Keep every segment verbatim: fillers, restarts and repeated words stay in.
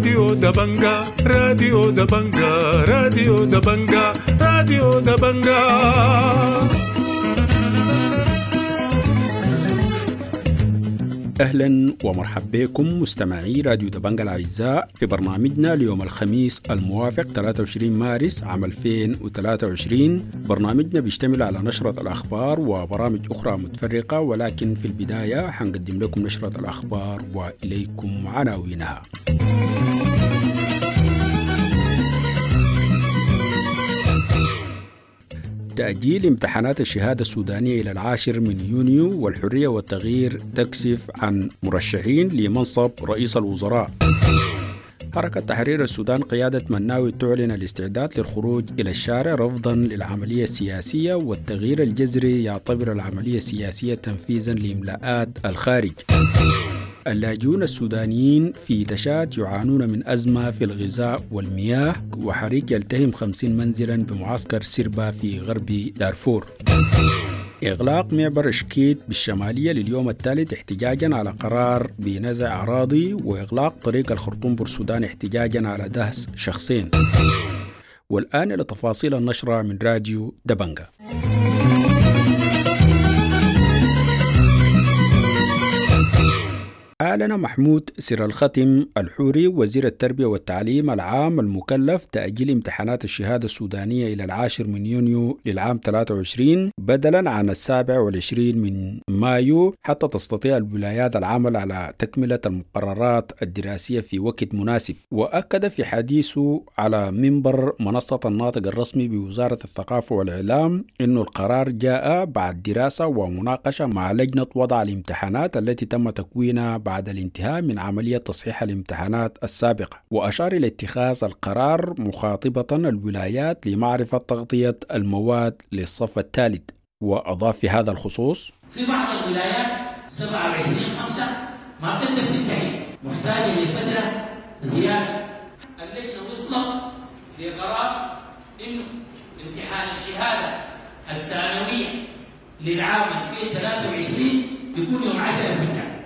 راديو دبنجا راديو دبنجا راديو دبنجا راديو دبنجا. أهلا ومرحبا بكم مستمعي راديو دبنجا الأعزاء في برنامجنا ليوم الخميس الموافق ثلاثة وعشرين مارس عام ألفين وثلاثة وعشرين. برنامجنا بيشتمل على نشرة الأخبار وبرامج أخرى متفرقة، ولكن في البداية حنقدم لكم نشرة الأخبار وإليكم عناوينها. تأجيل امتحانات الشهادة السودانية إلى العاشر من يونيو، والحرية والتغيير تكشف عن مرشحين لمنصب رئيس الوزراء. حركة تحرير السودان قيادة مناوي تعلن الاستعداد للخروج إلى الشارع رفضا للعملية السياسية، والتغيير الجذري يعتبر العملية السياسية تنفيذا لإملاءات الخارج. اللاجئون السودانيين في تشاد يعانون من أزمة في الغذاء والمياه، وحريق يلتهم خمسين منزلا بمعسكر سربا في غرب دارفور. إغلاق معبر شكيت بالشمالية لليوم الثالث احتجاجا على قرار بنزع أراضي، وإغلاق طريق الخرطوم بورسودان احتجاجا على دهس شخصين. والآن إلى تفاصيل النشرة من راديو دبنجا. أعلن محمود سر الختم الحوري وزير التربية والتعليم العام المكلف تأجيل امتحانات الشهادة السودانية إلى العاشر من يونيو للعام ثلاثة وعشرين بدلا عن السابع والعشرين من مايو، حتى تستطيع الولايات العمل على تكملة المقررات الدراسية في وقت مناسب. وأكد في حديثه على منبر منصة الناطق الرسمي بوزارة الثقافة والإعلام أن القرار جاء بعد دراسة ومناقشة مع لجنة وضع الامتحانات التي تم تكوينها بعد الانتهاء من عملية تصحيح الامتحانات السابقة، وأشار إلى اتخاذ القرار مخاطبة الولايات لمعرفة تغطية المواد للصف الثالث. وأضاف في هذا الخصوص: في بعض الولايات سبعة وعشرين خمسة ما بتقدر تنتهي، محتاجة لفترة زيادة. اللجنة وصلت لقرار إنه امتحان الشهادة الثانوية للعام ألفين وثلاثة وعشرين يكون يوم عشرة سبتمبر.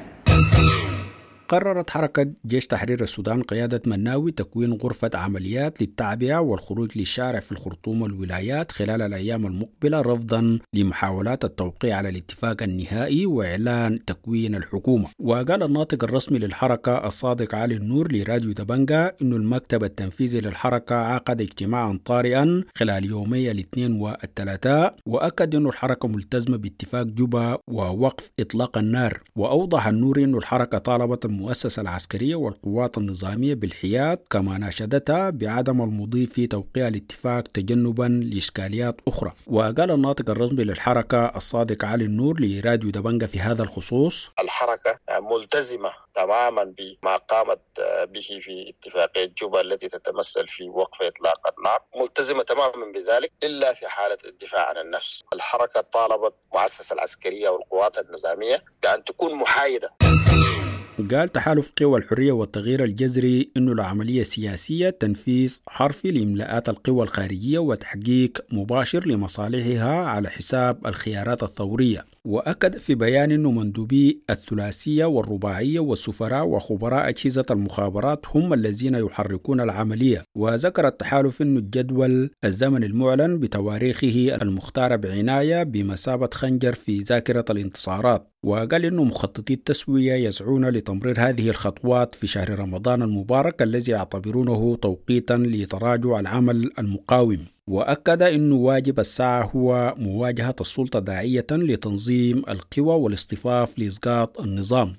قررت حركة جيش تحرير السودان قيادة مناوي تكوين غرفة عمليات للتعبئة والخروج للشارع في الخرطوم والولايات خلال الأيام المقبلة رفضا لمحاولات التوقيع على الاتفاق النهائي وإعلان تكوين الحكومة. وقال الناطق الرسمي للحركة الصادق علي النور لراديو دبنجا إنه المكتب التنفيذي للحركة عقد اجتماعا طارئا خلال يومي الاثنين والثلاثاء، وأكد إنه الحركة ملتزمة باتفاق جوبا ووقف إطلاق النار. وأوضح النور إنه الحركة طالبت المؤسسة العسكرية والقوات النظامية بالحياد، كما ناشدتها بعدم المضي في توقيع الاتفاق تجنبا لإشكاليات أخرى. وقال الناطق الرسمي للحركة الصادق علي النور لراديو دبنجا في هذا الخصوص: الحركة ملتزمة تماما بما قامت به في اتفاقية جوبا التي تتمثل في وقف إطلاق النار، ملتزمة تماما بذلك إلا في حالة الدفاع عن النفس. الحركة طالبت المؤسسة العسكرية والقوات النظامية بأن تكون محايدة. قال تحالف قوى الحرية والتغيير الجذري إنه العملية السياسية تنفيذ حرفي لإملاءات القوى الخارجية وتحقيق مباشر لمصالحها على حساب الخيارات الثورية. وأكد في بيان أنه مندوبي الثلاثية والرباعية والسفراء وخبراء أجهزة المخابرات هم الذين يحركون العملية. وذكر التحالف أن الجدول الزمن المعلن بتواريخه المختارة بعناية بمثابة خنجر في ذاكرة الانتصارات. وقال أنه مخططي التسوية يسعون لتمرير هذه الخطوات في شهر رمضان المبارك الذي يعتبرونه توقيتا لتراجع العمل المقاوم. وأكد أن واجب الساعة هو مواجهة السلطة داعية لتنظيم القوى والاصطفاف لإسقاط النظام.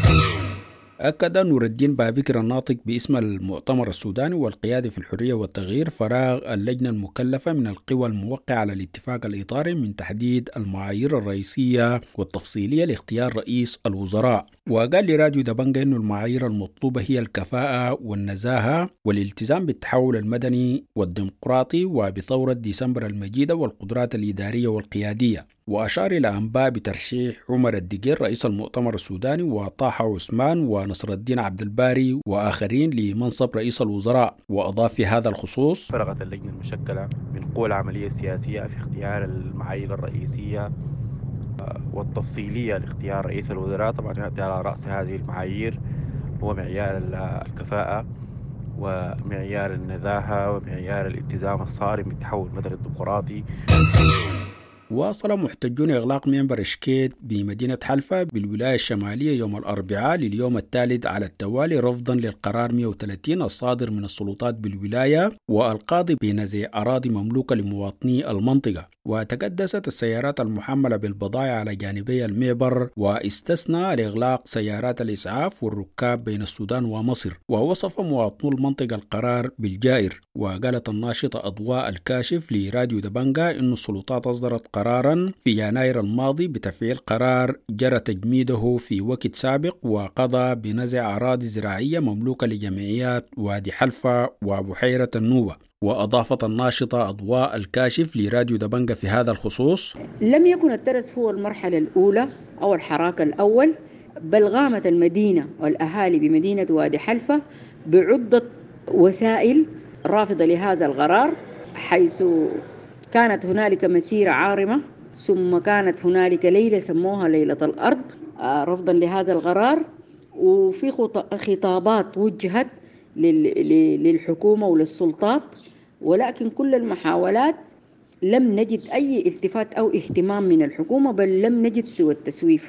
أكد نور الدين بابكر الناطق باسم المؤتمر السوداني والقيادة في الحرية والتغيير فراغ اللجنة المكلفة من القوى الموقعة على الاتفاق الإطاري من تحديد المعايير الرئيسية والتفصيلية لاختيار رئيس الوزراء. وقال لراديو دبنجا أن المعايير المطلوبة هي الكفاءة والنزاهة والالتزام بالتحول المدني والديمقراطي وبثورة ديسمبر المجيدة والقدرات الإدارية والقيادية. وأشار إلى أنباء بترشيح عمر الدقير رئيس المؤتمر السوداني وطه عثمان ونصر الدين عبد الباري وآخرين لمنصب رئيس الوزراء. وأضاف في هذا الخصوص: فرغت اللجنة المشكلة من قوى العملية السياسية في اختيار المعايير الرئيسية والتفصيلية لاختيار رئيس الوزراء. طبعا يأتي على رأس هذه المعايير هو معيار الكفاءة ومعيار النزاهة ومعيار الالتزام الصارم بالتحول المدني الديمقراطي. واصل محتجون إغلاق منبر شكيت بمدينة حلفا بالولاية الشمالية يوم الأربعاء لليوم الثالث على التوالي رفضا للقرار مئة وثلاثين الصادر من السلطات بالولاية والقاضي بنزع أراضي مملوكة لمواطني المنطقة. وتكدست السيارات المحملة بالبضائع على جانبي المعبر، واستثنى الإغلاق سيارات الإسعاف والركاب بين السودان ومصر. ووصف مواطنو المنطقة القرار بالجائر. وقالت الناشطة أضواء الكاشف لراديو دبنجا إن السلطات أصدرت قرارا في يناير الماضي بتفعيل قرار جرى تجميده في وقت سابق، وقضى بنزع أراضي زراعية مملوكة لجمعيات وادي حلفا وبحيرة النوبة. وأضافت الناشطة أضواء الكاشف لراديو دبنجا في هذا الخصوص: لم يكن الترس هو المرحلة الأولى أو الحراك الأول، بل غامت المدينة والأهالي بمدينة وادي حلفا بعدة وسائل رافضة لهذا القرار، حيث كانت هنالك مسيرة عارمة، ثم كانت هنالك ليلة سموها ليلة الأرض رفضا لهذا القرار، وفي خطابات وجهت للحكومة وللسلطات، ولكن كل المحاولات لم نجد أي التفات أو اهتمام من الحكومة، بل لم نجد سوى التسويف.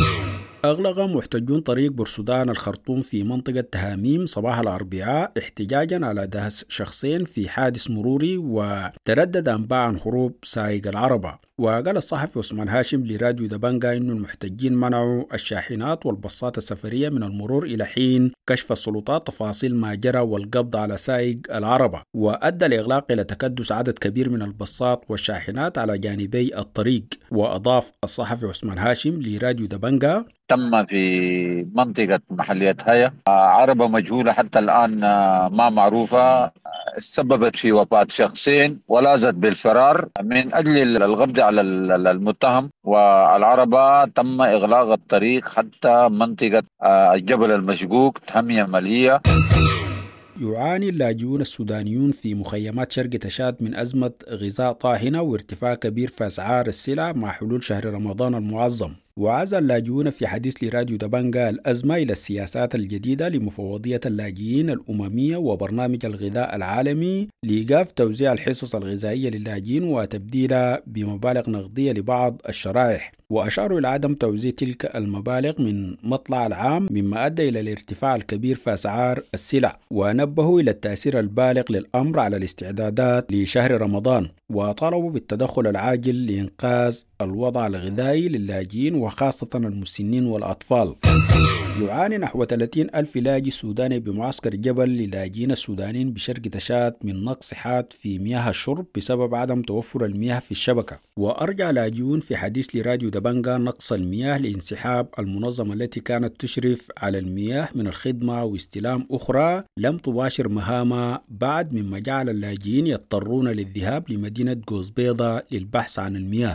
أغلق محتجون طريق بورسودان الخرطوم في منطقة تهاميم صباح الأربعاء احتجاجا على دهس شخصين في حادث مروري، وتردد أنباء عن هروب سائق العربة. وقال الصحفي عثمان هاشم لراديو دبنجا إن المحتجين منعوا الشاحنات والبصات السفرية من المرور إلى حين كشف السلطات تفاصيل ما جرى والقبض على سائق العربة، وأدى الإغلاق إلى تكدس عدد كبير من البصات والشاحنات على جانبي الطريق. وأضاف الصحفي عثمان هاشم لراديو دبنجا: تم في منطقة محلية هيا عربة مجهولة حتى الآن ما معروفة، سببت في وفاة شخصين ولازت بالفرار. من أجل القبض على المتهم والعربة تم إغلاق الطريق حتى منطقة الجبل المشقوق تهمية مالية. يعاني اللاجئون السودانيون في مخيمات شرق تشاد من أزمة غذاء طاحنة وارتفاع كبير في أسعار السلع مع حلول شهر رمضان المعظم. وعزى اللاجئون في حديث لراديو دبنجا الأزمة إلى السياسات الجديدة لمفوضية اللاجئين الأممية وبرنامج الغذاء العالمي لإيقاف توزيع الحصص الغذائية للاجئين وتبديلها بمبالغ نقدية لبعض الشرائح. وأشاروا إلى عدم توزيع تلك المبالغ من مطلع العام مما أدى إلى الارتفاع الكبير في أسعار السلع. ونبهوا إلى التأثير البالغ للأمر على الاستعدادات لشهر رمضان، وطالبوا بالتدخل العاجل لإنقاذ الوضع الغذائي للاجئين وخاصة المسنين والأطفال. يعاني نحو ثلاثين ألف لاجئ سوداني بمعسكر جبل للاجئين السودانيين بشرق تشاد من نقص حاد في مياه الشرب بسبب عدم توفر المياه في الشبكة. وأرجع لاجئون في حديث لراديو دبنجا نقص المياه لانسحاب المنظمة التي كانت تشرف على المياه من الخدمة واستلام أخرى لم تباشر مهامها بعد، مما جعل اللاجئين يضطرون للذهاب لمدينة جوز بيضة للبحث عن المياه.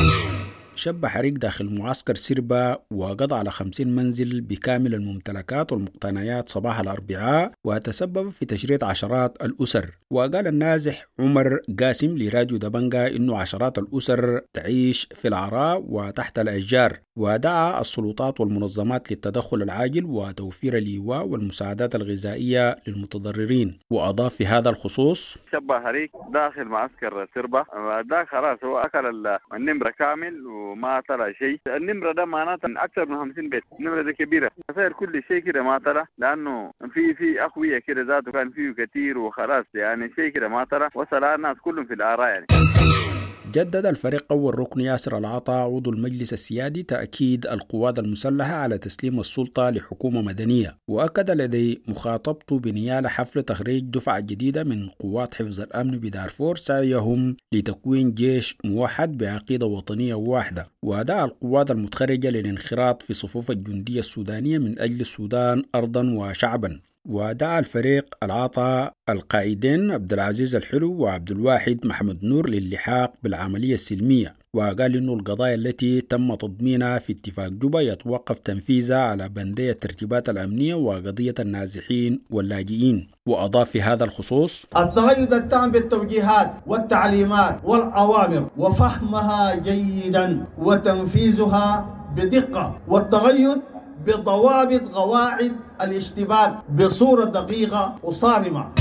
شب حريق داخل معسكر سربا وقضى على خمسين منزل بكامل الممتلكات والمقتنيات صباح الأربعاء، وتسبب في تشريد عشرات الأسر. وقال النازح عمر قاسم لراديو دبنجا إنه عشرات الأسر تعيش في العراء وتحت الأشجار، ودعا السلطات والمنظمات للتدخل العاجل وتوفير الإيواء والمساعدات الغذائية للمتضررين. وأضاف في هذا الخصوص: شب حريق داخل معسكر سربا، ده خلاص هو أكل النمرة كامل وما طلع شيء. النمرة ده معناته أكثر من خمسين بيت، النمرة دي كبيرة، فصير كل شيء كده ما طلع، لأنه في في أقوية كده ذاته كان فيه كتير وخلاص يعني شيء كده ما طلع، وصل الناس كلهم في الآراء يعني. جدد الفريق أول ركن ياسر العطا عضو المجلس السيادي تأكيد القوات المسلحة على تسليم السلطة لحكومة مدنية، وأكد لدي مخاطبته بنيال حفل تخريج دفعة جديدة من قوات حفظ الأمن بدارفور سعيهم لتكوين جيش موحد بعقيدة وطنية واحدة. ودعا القوات المتخرجة للانخراط في صفوف الجندية السودانية من أجل السودان أرضا وشعبا. ودعا الفريق العطا القائدين عبد العزيز الحلو وعبد الواحد محمد نور للحاق بالعملية السلمية، وقال إنه القضايا التي تم تضمينها في اتفاق جوبا يتوقف تنفيذها على بندية الترتيبات الأمنية وقضية النازحين واللاجئين. وأضاف في هذا الخصوص: التقيد التام بالتوجيهات والتعليمات والأوامر وفهمها جيدا وتنفيذها بدقة، والتقيد بضوابط قواعد الاشتباك بصورة دقيقة وصارمة.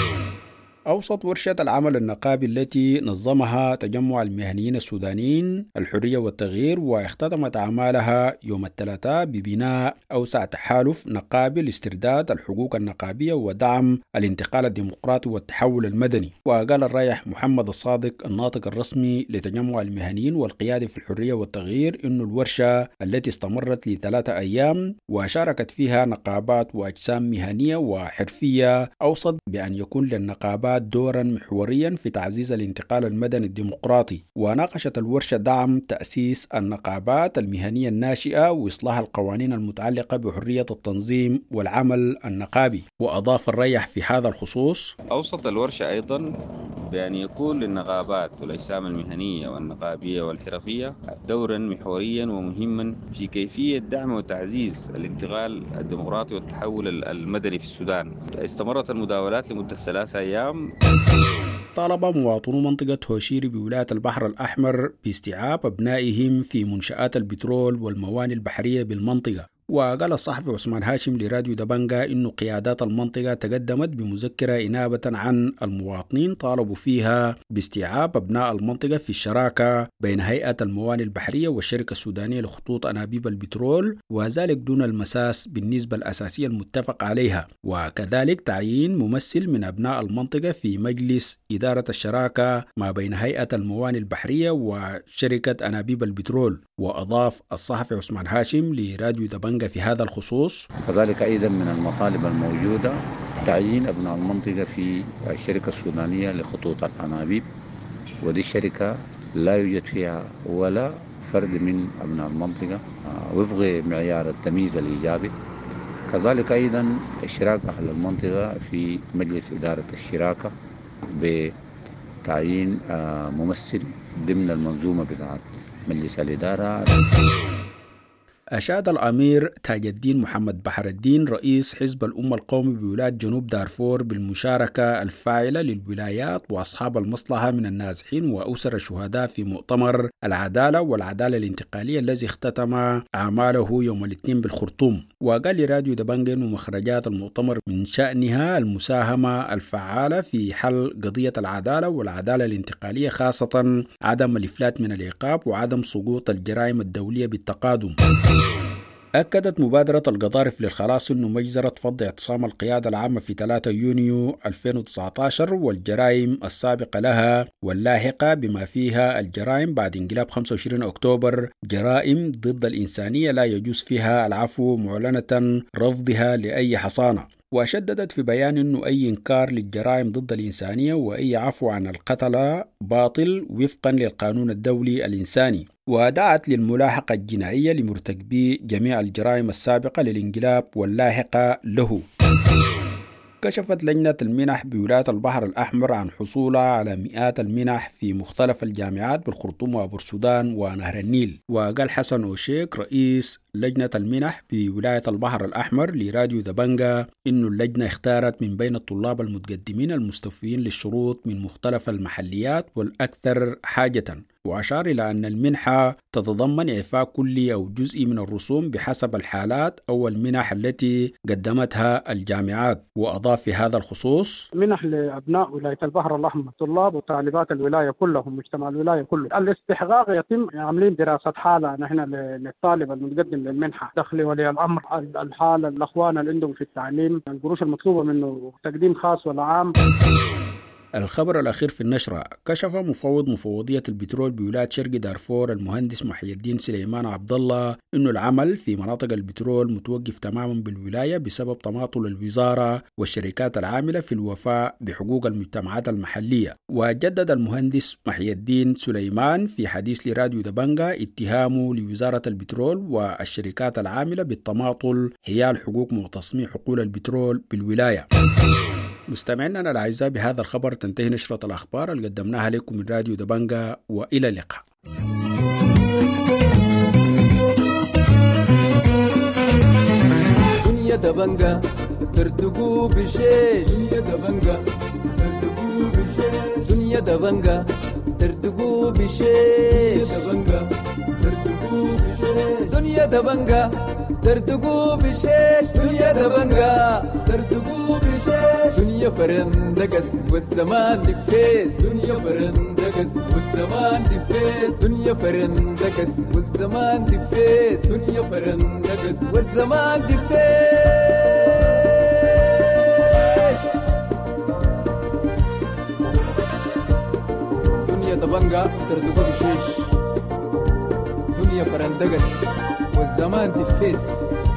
أوسط ورشة العمل النقابي التي نظمها تجمع المهنيين السودانيين الحرية والتغيير واختتمت أعمالها يوم الثلاثاء ببناء أوسع تحالف نقابي لاسترداد الحقوق النقابية ودعم الانتقال الديمقراطي والتحول المدني. وقال الرايح محمد الصادق الناطق الرسمي لتجمع المهنيين والقيادة في الحرية والتغيير إنه الورشة التي استمرت لثلاثة أيام وشاركت فيها نقابات وأجسام مهنية وحرفية أوصت بأن يكون للنقابات دورا محوريا في تعزيز الانتقال المدني الديمقراطي. وناقشت الورشة دعم تأسيس النقابات المهنية الناشئة وإصلاح القوانين المتعلقة بحرية التنظيم والعمل النقابي. وأضاف الريح في هذا الخصوص: أوصت الورشة أيضا بأن يكون للنقابات والأجسام المهنية والنقابية والحرفية دورا محوريا ومهما في كيفية دعم وتعزيز الانتقال الديمقراطي والتحول المدني في السودان. استمرت المداولات لمدة ثلاثة أيام. طالب مواطنو منطقة هوشيري بولاية البحر الأحمر باستيعاب أبنائهم في منشآت البترول والموانئ البحرية بالمنطقة. وقال الصحفي عثمان هاشم لراديو دبنجا إنه قيادات المنطقة تقدمت بمذكرة إنابة عن المواطنين طالبوا فيها باستيعاب أبناء المنطقة في الشراكة بين هيئة الموانئ البحرية والشركة السودانية لخطوط أنابيب البترول، وذلك دون المساس بالنسبة الأساسية المتفق عليها، وكذلك تعيين ممثل من أبناء المنطقة في مجلس إدارة الشراكة ما بين هيئة الموانئ البحرية وشركة أنابيب البترول. وأضاف الصحفي عثمان هاشم لراديو دبنجا في هذا الخصوص: كذلك أيضا من المطالب الموجودة تعيين أبناء المنطقة في الشركة السودانية لخطوط الأنابيب، ودي الشركة لا يوجد فيها ولا فرد من أبناء المنطقة وفق معيار التمييز الإيجابي. كذلك أيضا اشتراك أهل المنطقة في مجلس إدارة الشراكة بتعيين ممثل ضمن المنظومة بتاعت مجلس الإدارة. أشاد الأمير تاج الدين محمد بحر الدين رئيس حزب الأمة القومي بولاية جنوب دارفور بالمشاركة الفاعلة للولايات وأصحاب المصلحة من النازحين وأسر الشهداء في مؤتمر العدالة والعدالة الانتقالية الذي اختتم أعماله يوم الاثنين بالخرطوم. وقال لراديو دبنجن ومخرجات المؤتمر من شأنها المساهمة الفعالة في حل قضية العدالة والعدالة الانتقالية، خاصة عدم الإفلات من العقاب وعدم سقوط الجرائم الدولية بالتقادم. أكدت مبادرة القضارف للخلاص أنه مجزرة فض اعتصام القيادة العامة في ثلاثة يونيو ألفين وتسعة عشر والجرائم السابقة لها واللاحقة بما فيها الجرائم بعد انقلاب خمسة وعشرين أكتوبر جرائم ضد الإنسانية لا يجوز فيها العفو، معلنة رفضها لأي حصانة. وشددت في بيان أنه أي إنكار للجرائم ضد الإنسانية وأي عفو عن القتلة باطل وفقا للقانون الدولي الإنساني. ودعت للملاحقة الجنائية لمرتكبي جميع الجرائم السابقة للانقلاب واللاحقة له. كشفت لجنة المنح بولاية البحر الأحمر عن حصولها على مئات المنح في مختلف الجامعات بالخرطوم وبورسودان ونهر النيل. وقال حسن أوشيك رئيس لجنة المنح بولاية البحر الأحمر لراديو دبنجا إنه اللجنة اختارت من بين الطلاب المتقدمين المستوفين للشروط من مختلف المحليات والأكثر حاجة. وأشار إلى أن المنحة تتضمن إعفاء كلي أو جزئي من الرسوم بحسب الحالات أو المنح التي قدمتها الجامعات. وأضاف في هذا الخصوص: منح لأبناء ولاية البحر الأحمر، طلاب وطالبات الولاية كلهم، مجتمع الولاية كله. الاستحقاق يتم عاملين دراسة حالة نحن للطالب المتقدم للمنحة، دخل ولي الأمر، الحالة، الأخوان اللي عندهم في التعليم، القروش المطلوبة منه، تقديم خاص ولا عام. الخبر الأخير في النشرة: كشف مفوض مفوضية البترول بولاية شرق دارفور المهندس محي الدين سليمان عبد الله إنه العمل في مناطق البترول متوقف تماما بالولاية بسبب تماطل الوزارة والشركات العاملة في الوفاء بحقوق المجتمعات المحلية. وجدد المهندس محي الدين سليمان في حديث لراديو دبنجا اتهامه لوزارة البترول والشركات العاملة بالتماطل حيال حقوق مغتصمي حقول البترول بالولاية. مستمعينا الأعزاء، بهذا الخبر تنتهي نشرة الأخبار اللي قدمناها لكم من راديو دبنجا، وإلى اللقاء. دنيا دبنجا ترتقو بشيش، دنيا دبنجا ترتقو بشيش، دنيا دبنجا ترتقو بشيش، دنيا دبنجا ترتقو بشيش، دنيا دبنجا تردقوا بشيش دنيا دبنجا تردقوا بشيش دنيا فرندقس والزمان دفيس دنيا فرندقس والزمان دفيس دنيا فرندقس والزمان دفيس دنيا فرندقس والزمان دفيس دنيا دبنجا تردقوا بشيش دنيا فرندقس والزمان دفيس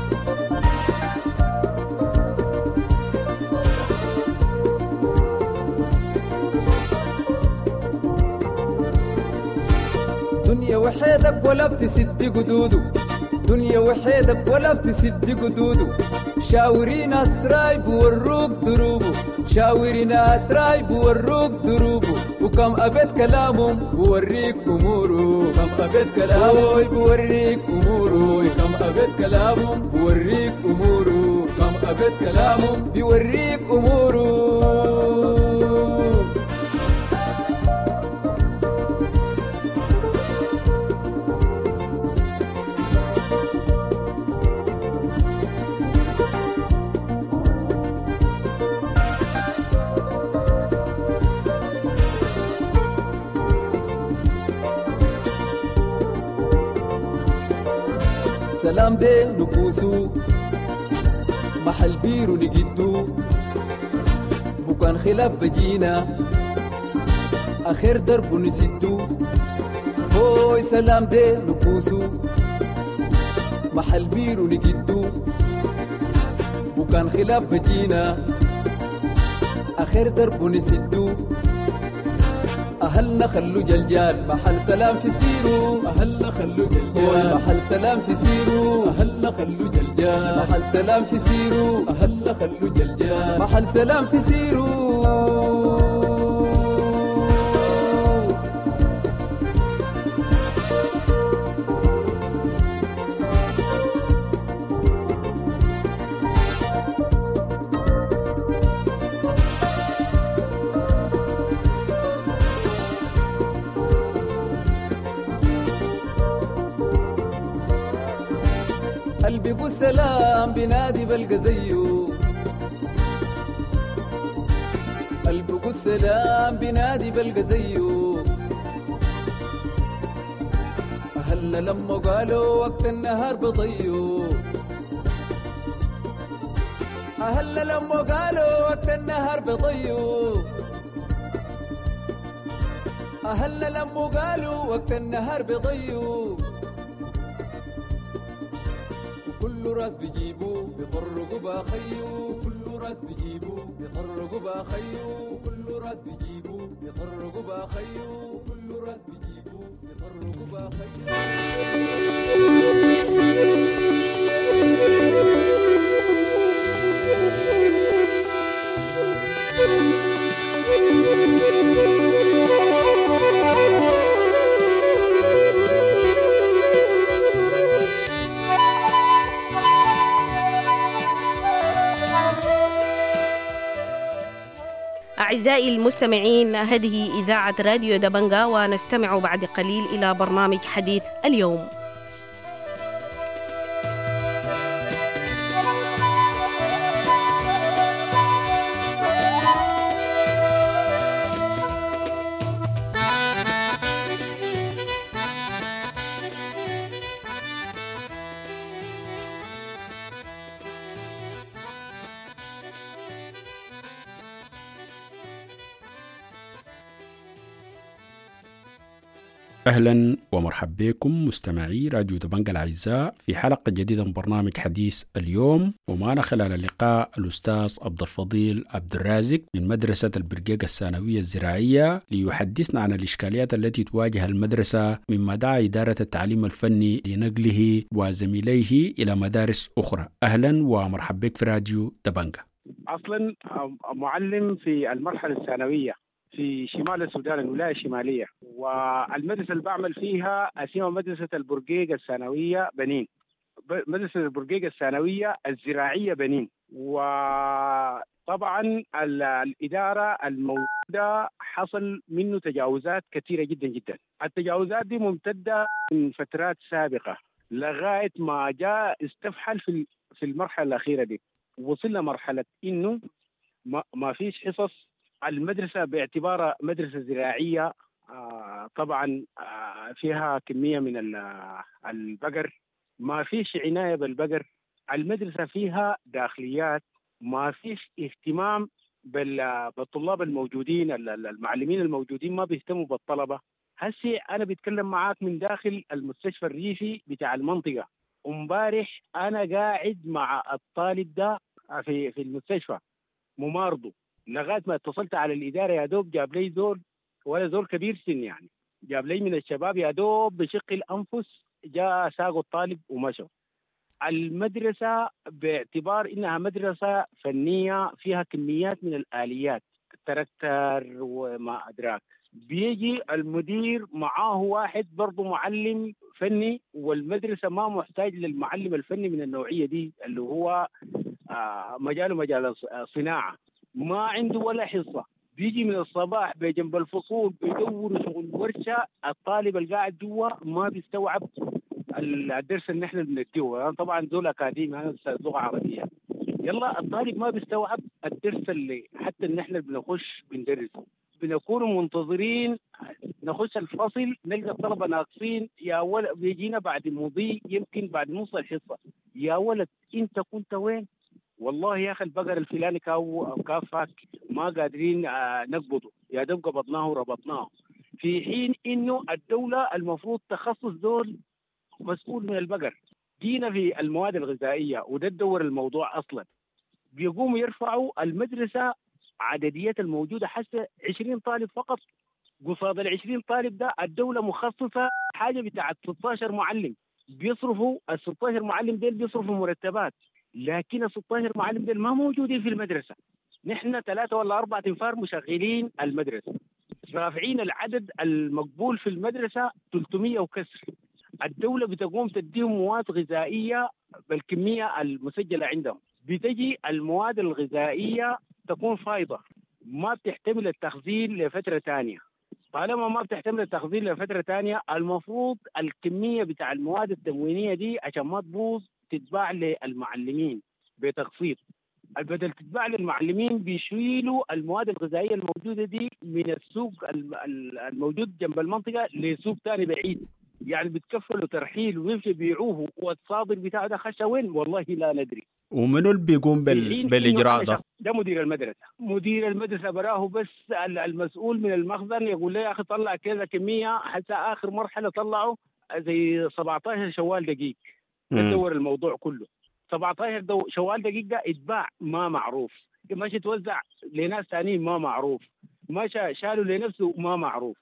دنيا وحيدك ولا بتسد قدودو دنيا وحيدك ولا بتسد قدودو شاورين أسراي بوروك دروبو شاورين أسراي بوروك دروبو وكم أبد كلامهم بوريك أمورو كم أبد كلامهم بوريك أمورو كم أبد كلامهم بوريك أمورو كم أبد كلامهم بوريك أمورو سلام دي نبوسو محل بيرو نجدو بكان خلاف بجينا آخر درب نسدو هوي سلام دي نبوسو محل بيرو نجدو بكان خلاف بجينا آخر درب نسدو أهلنا خلو جلجال محل سلام في سيرو أهلنا خلو جلجال محل سلام في سيرو أهلنا خلو جلجال محل سلام في سيرو أهلنا خلو جلجال محل سلام في سيرو قلبي قول سلام بنادي بلقى زيه قلبي قول سلام بنادي بلقى زيه أهلنا لما قالوا وقت النهار بضيو أهلنا لما قالوا وقت النهار بضيو أهلنا لما قالوا وقت النهار بضيو كل راس بيجيبوا بيطرقوا باخيو كل راس بيجيبوا بيطرقوا باخيو كل راس بيجيبوا بيطرقوا باخيو كل راس بيجيبوا بيطرقوا باخيو أعزائي المستمعين، هذه إذاعة راديو دبنجا، ونستمع بعد قليل إلى برنامج حديث اليوم. أهلا ومرحبا بكم مستمعي راديو دبنجا الأعزاء في حلقة جديدة من برنامج حديث اليوم، ومعنا خلال اللقاء الأستاذ عبد الفضيل عبد الرازق من مدرسة البرقيقة الثانوية الزراعية ليحدثنا عن الإشكاليات التي تواجه المدرسة، مما دعا إدارة التعليم الفني لنقله وزميليه إلى مدارس أخرى. أهلا ومرحبا بك في راديو دبنجا. أصلا معلم في المرحلة الثانوية في شمال السودان، الولاية الشمالية، والمدرسة اللي بعمل فيها اسمها مدرسة البرقيقة الثانوية بنين، مدرسة البرقيقة الثانوية الزراعية بنين. وطبعا الإدارة الموجودة حصل منه تجاوزات كثيرة جدا جدا. التجاوزات دي ممتدة من فترات سابقة، لغاية ما جاء استفحل في في المرحلة الأخيرة دي. وصلنا مرحلة إنه ما, ما فيش حصص. المدرسة باعتبارها مدرسة زراعية آه طبعا آه فيها كمية من البقر، ما فيش عناية بالبقر. المدرسة فيها داخليات، ما فيش اهتمام بالطلاب الموجودين، المعلمين الموجودين ما بيهتموا بالطلبة. هسي أنا بتكلم معاك من داخل المستشفى الريفي بتاع المنطقة. امبارح أنا قاعد مع الطالب ده في في المستشفى ممارضه، لغاية ما اتصلت على الإدارة يا دوب جاب لي زول، ولا زول كبير سن يعني، جاب لي من الشباب يا دوب بشق الأنفس، جاء ساقوا الطالب ومشوا. المدرسة باعتبار إنها مدرسة فنية فيها كميات من الآليات، تركتر وما أدراك، بيجي المدير معاه واحد برضه معلم فني، والمدرسة ما محتاج للمعلم الفني من النوعية دي اللي هو آه مجاله مجال الصناعة، ما عنده ولا حصة. بيجي من الصباح بجنب الفصول بيدور شغل ورشة، الطالب القاعد جوا ما بيستوعب الدرس اللي نحن بنديه. أنا طبعا دول أكاديمي، أنا لغة عربية، يلا الطالب ما بيستوعب الدرس اللي حتى ان احنا بنخش بندرسه. بنكون منتظرين نخش الفصل نلقى الطلبه ناقصين، يا ولد بيجينا بعد مضي يمكن بعد نص الحصه، يا ولد انت كنت وين؟ والله يا اخي البقر الفلاني كاو كافك ما قادرين آه نقبضه، يا دوب قبضناه وربطناه، في حين انه الدوله المفروض تخصص دول مسؤول من البقر. جينا في المواد الغذائيه وده الدور الموضوع اصلا، بيقوموا يرفعوا المدرسه عددية الموجودة حتى عشرين طالب فقط. قصاد ال عشرين طالب ده الدولة مخصصة حاجة بتاعت ستة عشر معلم، بيصرفوا ال ستة عشر معلم ديل بيصرفوا مرتبات، لكن ال ستة عشر معلم ديل ما موجودين في المدرسة. نحن ثلاثة ولا أربعة تنفار مشغلين المدرسة، رافعين العدد المقبول في المدرسة ثلاثمية وكسر. الدولة بتقوم تديهم مواد غذائية بالكمية المسجلة عندهم، بتجي المواد الغذائية تكون فايضة، ما بتحتمل التخزين لفترة تانية. طالما ما بتحتمل التخزين لفترة تانية، المفروض الكمية بتاع المواد التموينية دي عشان ما تبوظ تتباع للمعلمين بتقسيط. البدل تتباع للمعلمين بيشيلوا المواد الغذائية الموجودة دي من السوق الموجود جنب المنطقة لسوق تاني بعيد، يعني بتكفلوا ترحيل ويمشي بيعوه، والصادر بتاعه ده خشى وين والله لا ندري. ومنو اللي بيقوم بال... بالاجراء ده؟ ده مدير المدرسه. مدير المدرسه براه بس المسؤول من المخزن يقول لي يا اخي طلع كذا كميه، حتى اخر مرحله طلعوا زي سبعة عشر شوال دقيق. تدور الموضوع كله سبعة عشر شوال دقيق ده اتباع ما معروف، ماشي توزع لناس ثانيين ما معروف، ماشي شالوا لنفسه ما معروف.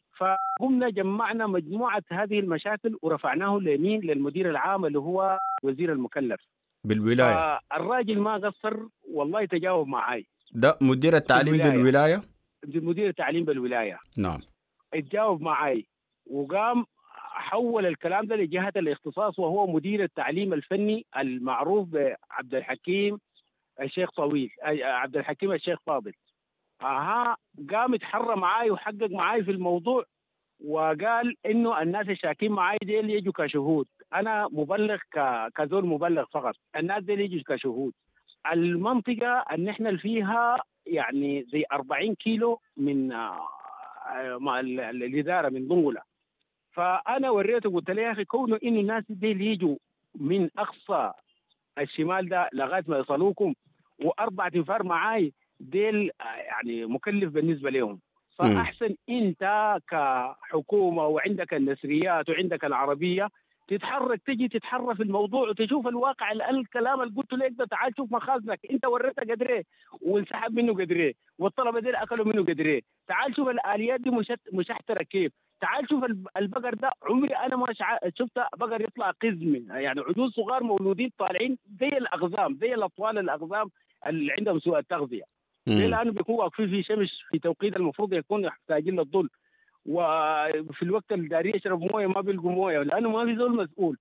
فقمنا جمعنا مجموعة هذه المشاكل ورفعناه لمين؟ للمدير العام اللي هو وزير المكلف بالولاية. الراجل ما قصر والله، تجاوب معاي. ده مدير التعليم بالولاية. بالولاية مدير التعليم بالولاية نعم. اتجاوب معاي وقام حول الكلام ده لجهة الاختصاص، وهو مدير التعليم الفني المعروف بعبد الحكيم الشيخ طويل، عبد الحكيم الشيخ فاضل. اها قام اتحرى معاي وحقق معاي في الموضوع، وقال انه الناس الشاكين معاي ديل يجوا كشهود، انا مبلغ كزول مبلغ فقط، الناس ديل يجوا كشهود. المنطقه ان احنا فيها يعني زي أربعين كيلو من الاداره من ضنغله، فانا وريته قلت له يا اخي كونه ان الناس ديل يجوا من اقصى الشمال ده لغايه ما يصلوكم واربع تنفار معاي ديل يعني مكلف بالنسبه لهم، فاحسن انت كحكومه وعندك النسريات وعندك العربيه تتحرك، تجي تتحرك في الموضوع وتشوف الواقع. الكلام اللي قلت لك ده تعال شوف مخازنك، انت وريتها قدر ايه وانسحب منه قدر ايه والطلبه ديل اكلوا منه قدر ايه، تعال شوف الاليات دي مشحتره كيف، تعال شوف البقر ده عمري انا ما شفت بقر يطلع قزم، يعني عجوز صغار مولودين طالعين زي الاقزام، زي الاطفال الاقزام اللي عندهم سوء التغذيه. ليه؟ لانه بيكونوا واقفين في شمس في توقيت المفروض يكونوا يحتاجين للظل، وفي الوقت اللي داري يشرب مويه ما بيلقوا مويه لانه ما في زول مسؤول.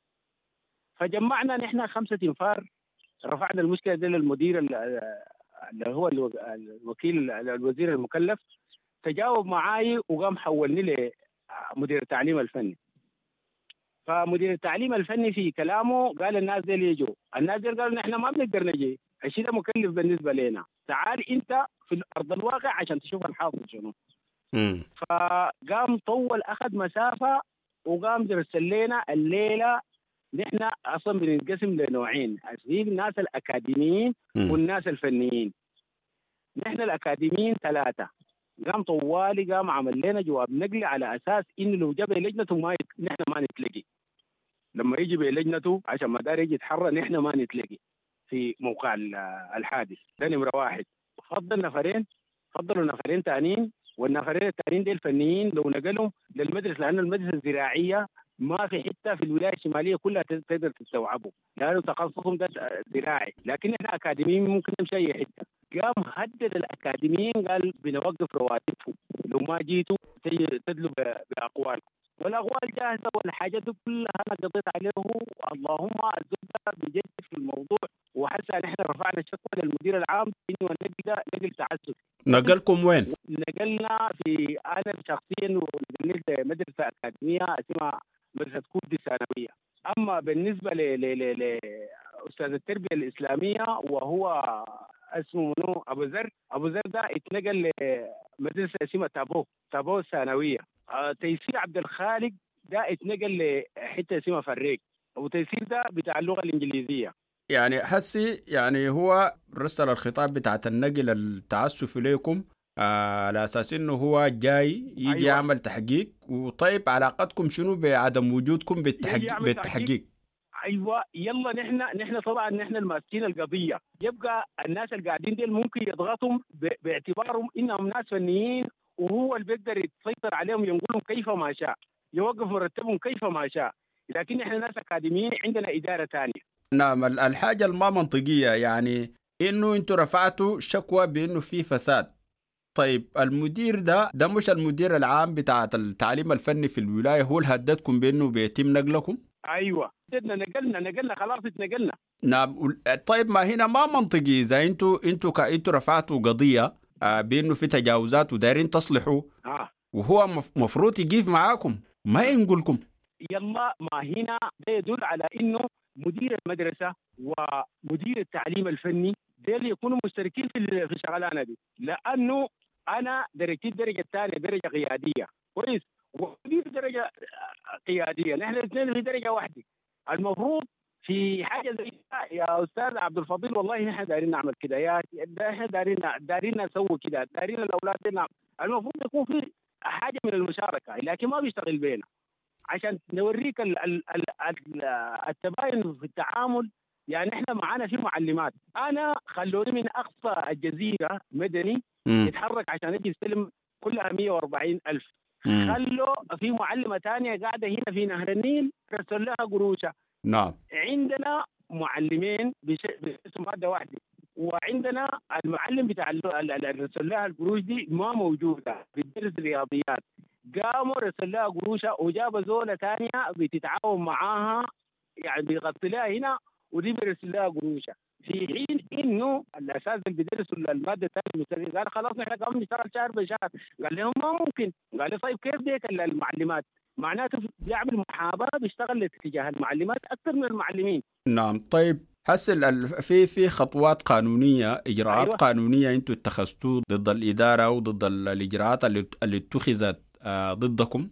فجمعنا نحن خمسه تنفار، رفعنا المشكله دي للمدير اللي هو الوكيل الوزير المكلف، تجاوب معاي وقام حولني لمدير التعليم الفني. فمدير التعليم الفني في كلامه قال الناس دي يجوا، الناس دي قالوا نحن ما بنقدر نجي، الشيء ده مكلف بالنسبه لنا، تعال انت في ارض الواقع عشان تشوف الحاصل شنو. مم. فقام طول اخذ مسافه وقام درس لنا الليله. نحن اصلا بننقسم لنوعين، في الناس الاكاديميين مم. والناس الفنيين. نحن الاكاديميين ثلاثه، قام طوالي قام عمل لنا جواب نقلي على اساس انه لو جاب لجنته ما يت... نحن ما نتلقي. لما يجي بلجنته عشان ما دار يجي يتحرى نحن ما نتلقي في موقع الحادث. ده نمره واحد. فضل نفرين، فضلوا نفرين ثانيين، والنفرين الثانيين دي الفنيين لو نقلهم للمدرسه، لان المدرسه الزراعيه ما في حته في الولايه الشماليه كلها تقدر تستوعبه لانه تخصصهم ده زراعي، لكن احنا اكاديميين ممكن نمشي اي حته. قام هدد الاكاديميين قال بنوقف رواتبهم لو ما جيتوا تدلوا باقوال، والاقوال جاهزه والحاجات دي كلها انا قضيت عليه. اللهم الزبده بجد في الموضوع، وحتى نحن رفعنا الشكوى للمدير العام انه النقل ده نقل تعسف. نقلكم وين؟ نقلنا في انا شخصيا نقلت مدرسه اكاديميه اسمها مدرسه كردي ثانويه. اما بالنسبه ل لاستاذ التربيه الاسلاميه وهو اسمه منو ابو ذر، ابو ذر ده اتنقل لمدرسه اسمها تابو تابو الثانويه. أه تيسير عبد الخالق ده اتنقل لحته اسمها فريق، وتيسير ده بتاع اللغه الانجليزيه. يعني حسي يعني هو رسل الخطاب بتاعت النقل التعسف إليكم آه على أساس إنه هو جاي يجي أيوة. يعمل تحقيق. وطيب علاقتكم شنو بعدم وجودكم بالتحقيق؟ بالتحقيق ايوه يلا نحن نحن طبعا نحن الماسكين القضيه، يبقى الناس اللي قاعدين دي ممكن يضغطهم باعتبارهم انهم ناس فنيين، وهو اللي بيقدر يسيطر عليهم ينقلهم كيف ما شاء، يوقف مرتبهم كيف ما شاء. لكن احنا ناس اكاديميين عندنا اداره ثانيه. نعم. الحاجه الما منطقيه يعني انه انتوا رفعتوا شكوى بانه في فساد. طيب المدير ده ده مش المدير العام بتاع التعليم الفني في الولايه هو اللي هددكم بانه بيتم نقلكم؟ ايوه نقلنا نقلنا نقلنا خلاص اتنقلنا. نعم. طيب ما هنا ما منطقي اذا انتوا انتوا كانتوا رفعتوا قضيه آه بانه في تجاوزات ودايرين تصلحوا آه. وهو مفروض يقيف معاكم ما ينقلكم. يلا ما هنا ده يدل على انه مدير المدرسه ومدير التعليم الفني دول يكونوا مشتركين في في الشغلانه دي، لانه انا درجتي الدرجه الثانيه درجه قياديه كويس، ومدير درجه قياديه، نحن الاثنين في درجه واحده. المفروض في حاجه زي يا استاذ عبد الفضيل والله نحن دايرين نعمل كده، يا احنا دايرين دايرين نسوي كده، دايرين الاولاد دي. المفروض يكون في حاجه من المشاركه، لكن ما بيشتغل بينا عشان نوريك ال ال ال التباين في التعامل. يعني احنا معانا في معلمات، انا خلوني من اقصى الجزيره مدني م. يتحرك عشان يجي يستلم كلها مية وأربعين ألف. م. خلوا في معلمه ثانيه قاعده هنا في نهر النيل رسل لها قروشه. نعم. عندنا معلمين باسم ماده واحده، وعندنا المعلم بتاع اللي رسل لها القروش دي ما موجوده بتدرس الرياضيات، قاموا رسل لها قروشه وجابوا زوله ثانيه بتتعاون معاها يعني بيغطي لها هنا ودي بيرسل لها قروشه، في حين انه الاساس اللي بيدرسوا الماده الثانيه قال خلاص نحن قام نشتغل شهر بشهر. قال لهم ما ممكن. قال لي طيب كيف ديك المعلمات؟ معناته بيعمل محاباه بيشتغل لاتجاه المعلمات اكثر من المعلمين. نعم. طيب حسن في في خطوات قانونيه اجراءات أيوة. قانونيه انتم اتخذتوا ضد الاداره وضد الاجراءات اللي اللي اتخذت ضدكم؟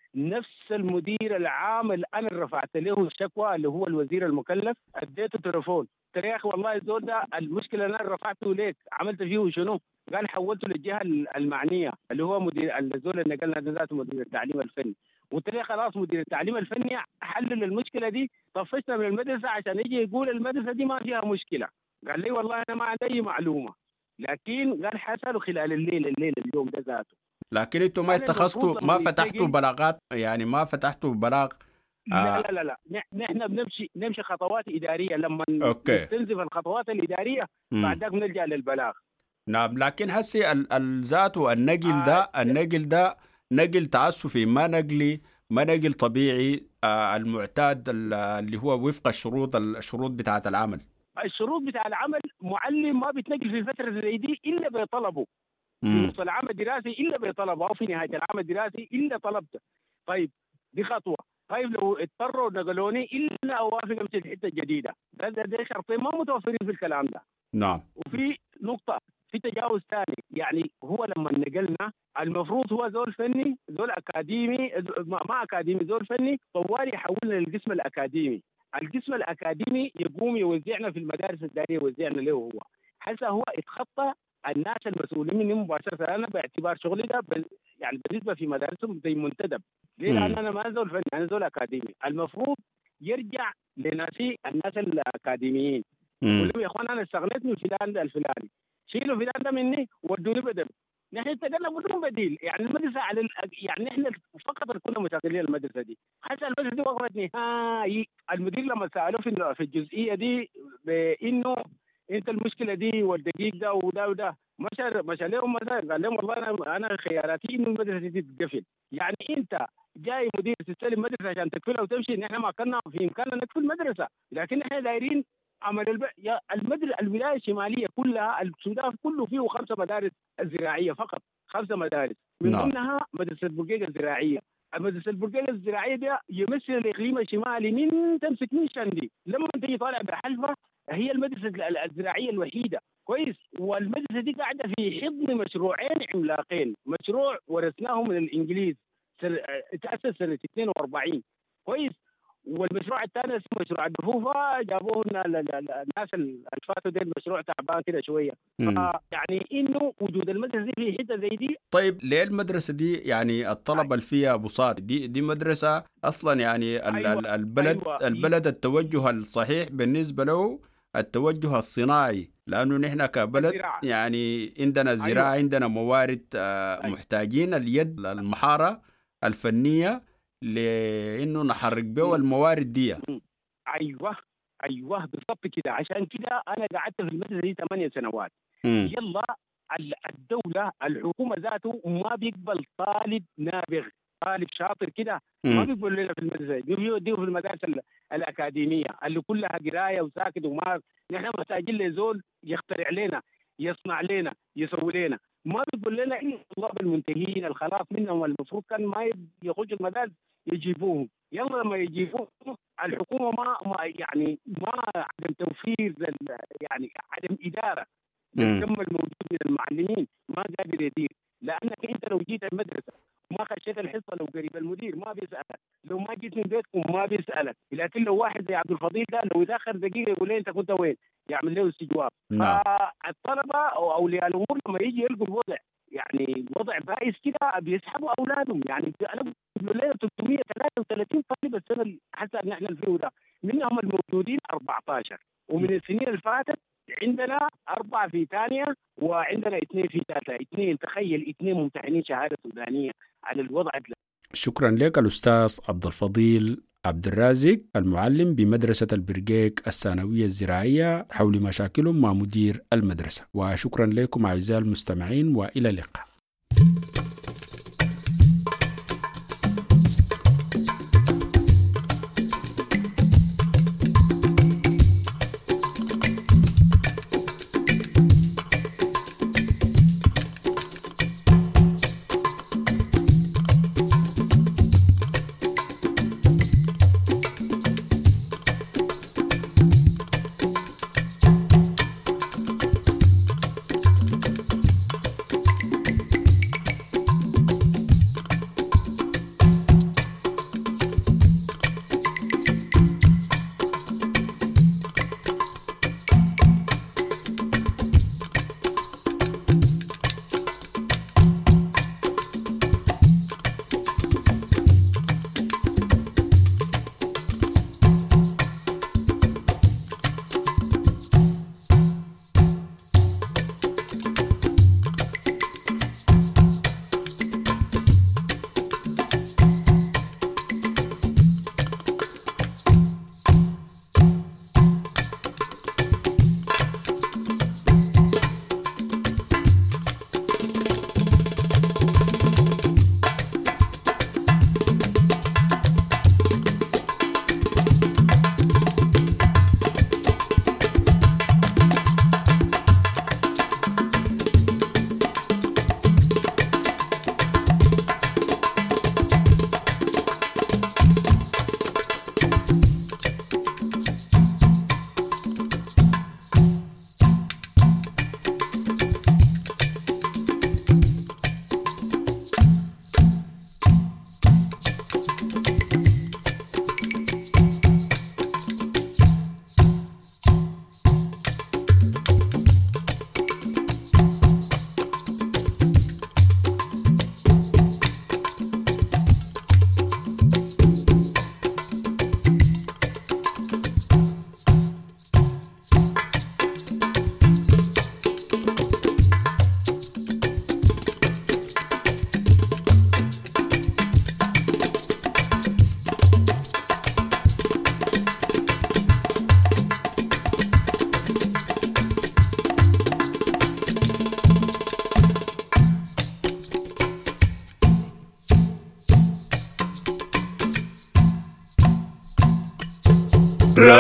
نفس المدير العام اللي انا رفعت له الشكوى اللي هو الوزير المكلف اديته تليفون، قلت يا اخي والله الزول ده المشكله اللي انا رفعته ليك عملت فيه شنو؟ قال حولته للجهه المعنيه اللي هو مدير الزول اللي نقلنا ذاته مدير التعليم الفني. قلت له خلاص مدير التعليم الفني حلل المشكله دي، طفشنا من المدرسه عشان يجي يقول المدرسه دي ما فيها مشكله. قال لي والله انا ما عندي اي معلومه، لكن قال حصلوا خلال الليل الليل اليوم ده ذاته. لكن انتم ما اتخذتوا ما فتحتوا بلاغات يعني ما فتحتوا بلاغ؟ لا لا لا لا نحن بنمشي نمشي خطوات اداريه لما تنزف الخطوات الاداريه بعد ذاك بنلجا للبلاغ. نعم. لكن هسي الذات والنقل ده آه النقل ده نقل تعسفي ما نقلي ما نقل طبيعي آه المعتاد اللي هو وفق الشروط الشروط بتاعه العمل. الشروط بتاع العمل معلم ما بيتنقل في الفتره زي دي الا بطلبه في نص العام الدراسي الا بطلبه او في نهايه العام الدراسي الا طلبته. طيب دي خطوه. طيب لو اضطروا نقلوني إلا أوافق أمشي الحتة الجديدة، ده ده, ده شرطين ما متوفرين في الكلام ده. نعم. وفي نقطة في تجاوز ثاني، يعني هو لما نقلنا المفروض هو زول فني زول أكاديمي ما أكاديمي زول فني طوالي يحولنا للقسم الأكاديمي. القسم الأكاديمي يقوم يوزعنا في المدارس الدارية يوزعنا له هو. حتى هو اتخطى الناس المسؤولين منه مباشرة. أنا باعتبار شغلي ده يعني بالنسبة في مدارسهم زي منتدب. ليه؟ لأن أنا ما زول فني أنا زول أكاديمي. المفروض يرجع لناسي الناس الأكاديميين. يقول لهم يا أخوان أنا استغنيت من فلان الفلاني، شيلوا فلان ده مني ودوني بدل. نحن انتقلنا بدون بديل، يعني المدرسة على ال... يعني احنا فقط كنا مشغلين المدرسة دي. حتى المدرسة دي وقفت نهائي. المدير لما سألوه في في الجزئية دي بإنه انت المشكلة دي والدقيق ده وده وده مشى مشى لهم مثلا قال لهم والله انا انا خياراتي انه المدرسة دي تتقفل. يعني انت جاي مدير تستلم مدرسة عشان تقفلها وتمشي. نحن ما كنا في امكاننا نقفل مدرسة، لكن احنا دايرين عمل الب... يا المدرسة الولاية الشمالية كلها السودان كله فيه خمسة مدارس زراعية فقط، خمسة مدارس من ضمنها مدرسة البرقيقة الزراعية. المدرسة البرقيقة الزراعية ده يمثل الإقليم الشمالي من تمسك من شندي لما تيجي طالع بحلفة هي المدرسة الزراعية الوحيدة كويس. والمدرسة دي قاعدة في حضن مشروعين عملاقين، مشروع ورثناه من الإنجليز تأسس سنة اثنين وأربعين كويس، والمشروع الثاني اسمه مشروع الدفوفة جابوه الناس الفاتوا دي المشروع تعبان كده شوية. يعني إنه وجود المدرسة دي في حتة زي دي. طيب ليه المدرسة دي يعني الطلبة اللي فيها أبو صاد دي دي مدرسة أصلا يعني أيوة. البلد أيوة. البلد التوجه الصحيح بالنسبة له التوجه الصناعي، لأنه نحن كبلد الزراعة. يعني عندنا زراعة أيوة. عندنا موارد أيوة. محتاجين اليد المحارة الفنية لانه نحرك به الموارد دي. ايوه ايوه بالضبط كده. عشان كده انا قعدت في المدرسه دي ثمانية سنوات. مم. يلا الدوله الحكومه ذاته ما بيقبل طالب نابغ طالب شاطر كده ما بيقبل لنا في المدرسه دي، بيوديه في المدارس الاكاديميه اللي كلها قرايه وساكت وما نحن محتاجين لزول يخترع لنا يصنع لنا يسوي لنا. ما بيقول لنا الا الطلاب المنتهين الخلاص منهم المفروض كان ما يخرجوا المدارس يجيبوهم. يلا لما يجيبوهم الحكومه ما, ما يعني ما عدم توفير يعني عدم اداره للكم الموجود من المعلمين ما قادر يدير. لانك انت لو جيت المدرسه وما خشيت الحصه لو قريب المدير ما بيسالك، لو ما جيت من بيتكم ما بيسالك. لكن لو واحد زي عبد الفضيل ده لو يتاخر دقيقه يقول لي انت كنت وين يعمل له استجواب. فالطلبه او اولياء الامور لما يجي يلقوا الوضع يعني وضع بائس كده بيسحبوا اولادهم. يعني انا بقول لنا ثلاثمية وثلاثة وثلاثين طالب السنه حتى ان احنا فيه ده منهم الموجودين أربعة عشر، ومن السنين اللي فاتت عندنا أربعة في ثانية وعندنا اثنين في ثالثة. اثنين تخيل اثنين ممتحنين شهادة سودانية على الوضع ده. شكرا لك الأستاذ عبد الفضيل عبد الرازق المعلم بمدرسة البرقيق الثانوية الزراعية حول مشاكلهم مع مدير المدرسة. وشكرا لكم أعزائي المستمعين وإلى اللقاء.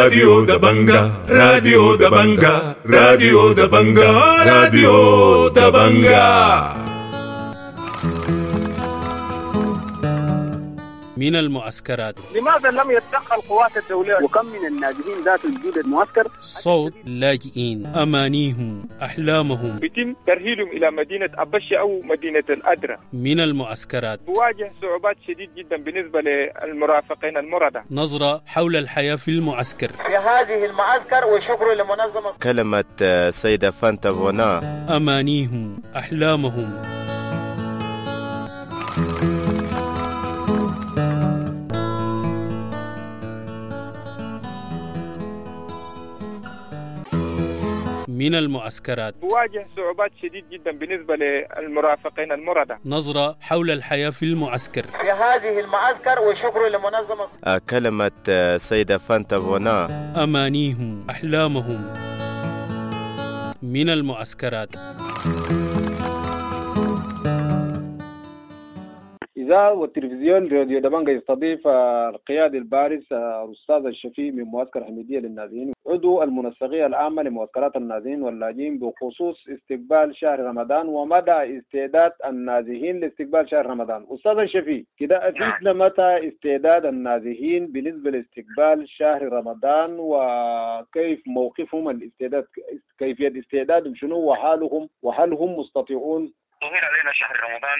راديو دبنجا راديو دبنجا راديو دبنجا راديو دبنجا. من المعسكرات. لماذا لم يتدخل القوات الدولية وكم من الناجحين ذات وجود المعسكر؟ صوت لاجئين أمانيهم أحلامهم يتم ترهيلهم إلى مدينة أبشة أو مدينة الأدرة. من المعسكرات بواجه صعوبات شديد جدا بالنسبة للمرافقين المردة. نظرة حول الحياة في المعسكر. في هذه المعسكر وشكر لمنظمة كلمة سيدة فانتا فونا. أمانيهم أحلامهم. من المعسكرات. بواجه صعوبات شديد جدا بالنسبة للمرافقين المردة. نظرة حول الحياة في المعسكر. في هذه المعسكر وشكر لمنظمة كلمة سيدة فانتا فونا. أمانيهم أحلامهم. من المعسكرات. إذاعة والتلفزيون راديو دبنجا يستضيف القيادي البارز الأستاذ الشفيق من معسكر حميدية للنازحين، عضو المنسقية العامة لمعسكرات النازحين واللاجئين، بخصوص استقبال شهر رمضان ومدى استعداد النازحين لاستقبال شهر رمضان. أستاذ الشفيق، كده أفيدنا متى استعداد النازحين بالنسبة لاستقبال شهر رمضان، وكيف موقفهم الاستعداد، كيفية استعدادهم شنو، وحالهم وهل هم مستطيعون؟ ظهر علينا شهر رمضان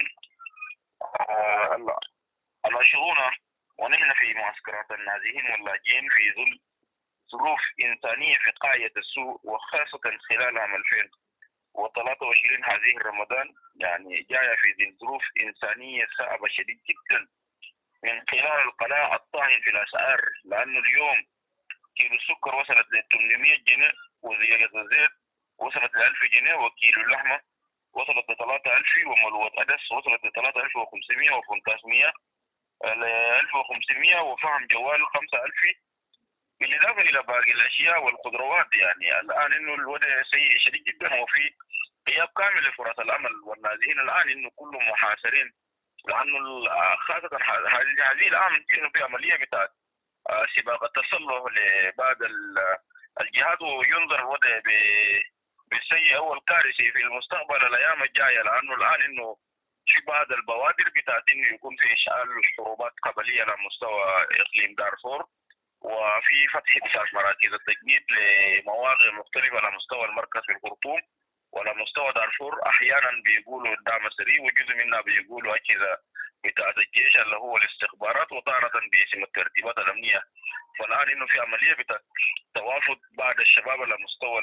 الأشغونة ونحن في معسكرات النازحين واللاجئين في ظل ظروف إنسانية في قاعدة السوء، وخاصة خلال عام ألفين وثلاثة وعشرين هذه رمضان يعني جاية في ظروف إنسانية صعبة شديد جدا، من خلال القلاء الطاحن في الأسعار، لأنه اليوم كيلو السكر وصلت ل ثمانمائة جنيه، وزيادة الزيت وصلت ل ألف جنيه، وكيلو اللحمة وصلت ل ثلاثة آلاف، وملوة أدس وصلت ل ثلاثة آلاف وخمسمائة، وفنتاسمية ل ألف وخمسمائة، وفهم جوال خمسة آلاف، بالإضافة إلى باقي الأشياء والخضروات. يعني الآن إنه الوضع سيء شديد جدا، وفي غياب كامل لفرص العمل، والنازحين الآن إنه كلهم محاصرين، لأنه خاصة هذه العام إنه في عملية بتاعت سباق التسلح لبعض الجهات، وينظر الوضع ب بالسيء أو الكارثي في المستقبل الأيام الجاية، لأنه الآن إنه في بعض البوادر بتاعت إنه يكون في إشعال حروبات قبلية على مستوى إقليم دارفور، وفي فتح بتاعت مراكز التجنيد لمواقع مختلفة على مستوى المركز في الخرطوم وعلى مستوى دارفور. أحيانا بيقولوا الدعم السري، وجزء منها بيقولوا أجهزة بتاعت الجيش اللي هو الاستخبارات، وتارة باسم الترتيبات الأمنية. فالآن إنه في عملية بتاعت توافد بعض الشباب على مستوى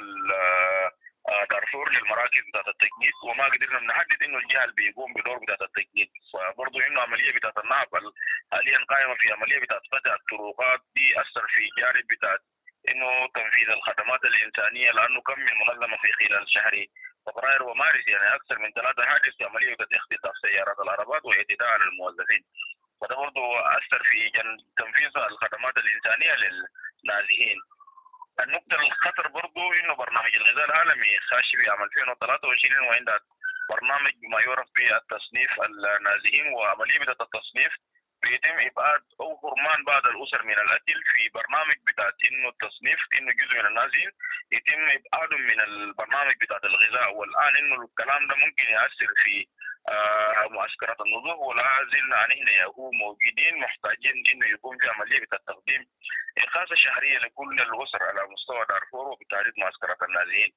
دارفور للمراكز بتاعت التجنيد، وما قدرنا نحدد انه الجهه اللي بيقوم بدور بتاعت التجنيد. فبرضه انه عمليه بتاعت النهب حاليا قائمه في عمليه بتاعت فتح الطرقات دي، اثر في جانب بتاعت انه تنفيذ الخدمات الانسانيه، لانه كم من منظمه في خلال شهر فبراير ومارس يعني اكثر من ثلاثه حادث في عمليه بتاعت اختطاف سيارات العربات واعتداء على الموظفين. فده برضه اثر في تنفيذ الخدمات الانسانيه للنازحين. النقطة الخطر برضو إنه برنامج الغذاء العالمي خاش في عام ألفين وثلاثة وعشرين، وعند برنامج ما يعرف بالتصنيف النازحين، وعملية بتاعة التصنيف بيتم إبعاد أو حرمان بعض الأسر من الأكل في برنامج بتاعة إنه التصنيف، إنه جزء من النازحين يتم إبعادهم من البرنامج بتاعة الغذاء. والآن إنه الكلام ده ممكن يأثر في آه معسكرات النضوج، ولا زلنا نحن هو موجودين محتاجين إنه يكون في عملية بتاعة تقديم إخاصة شهرية لكل الأسر على مستوى دارفور وبتعريض معسكرات النازحين.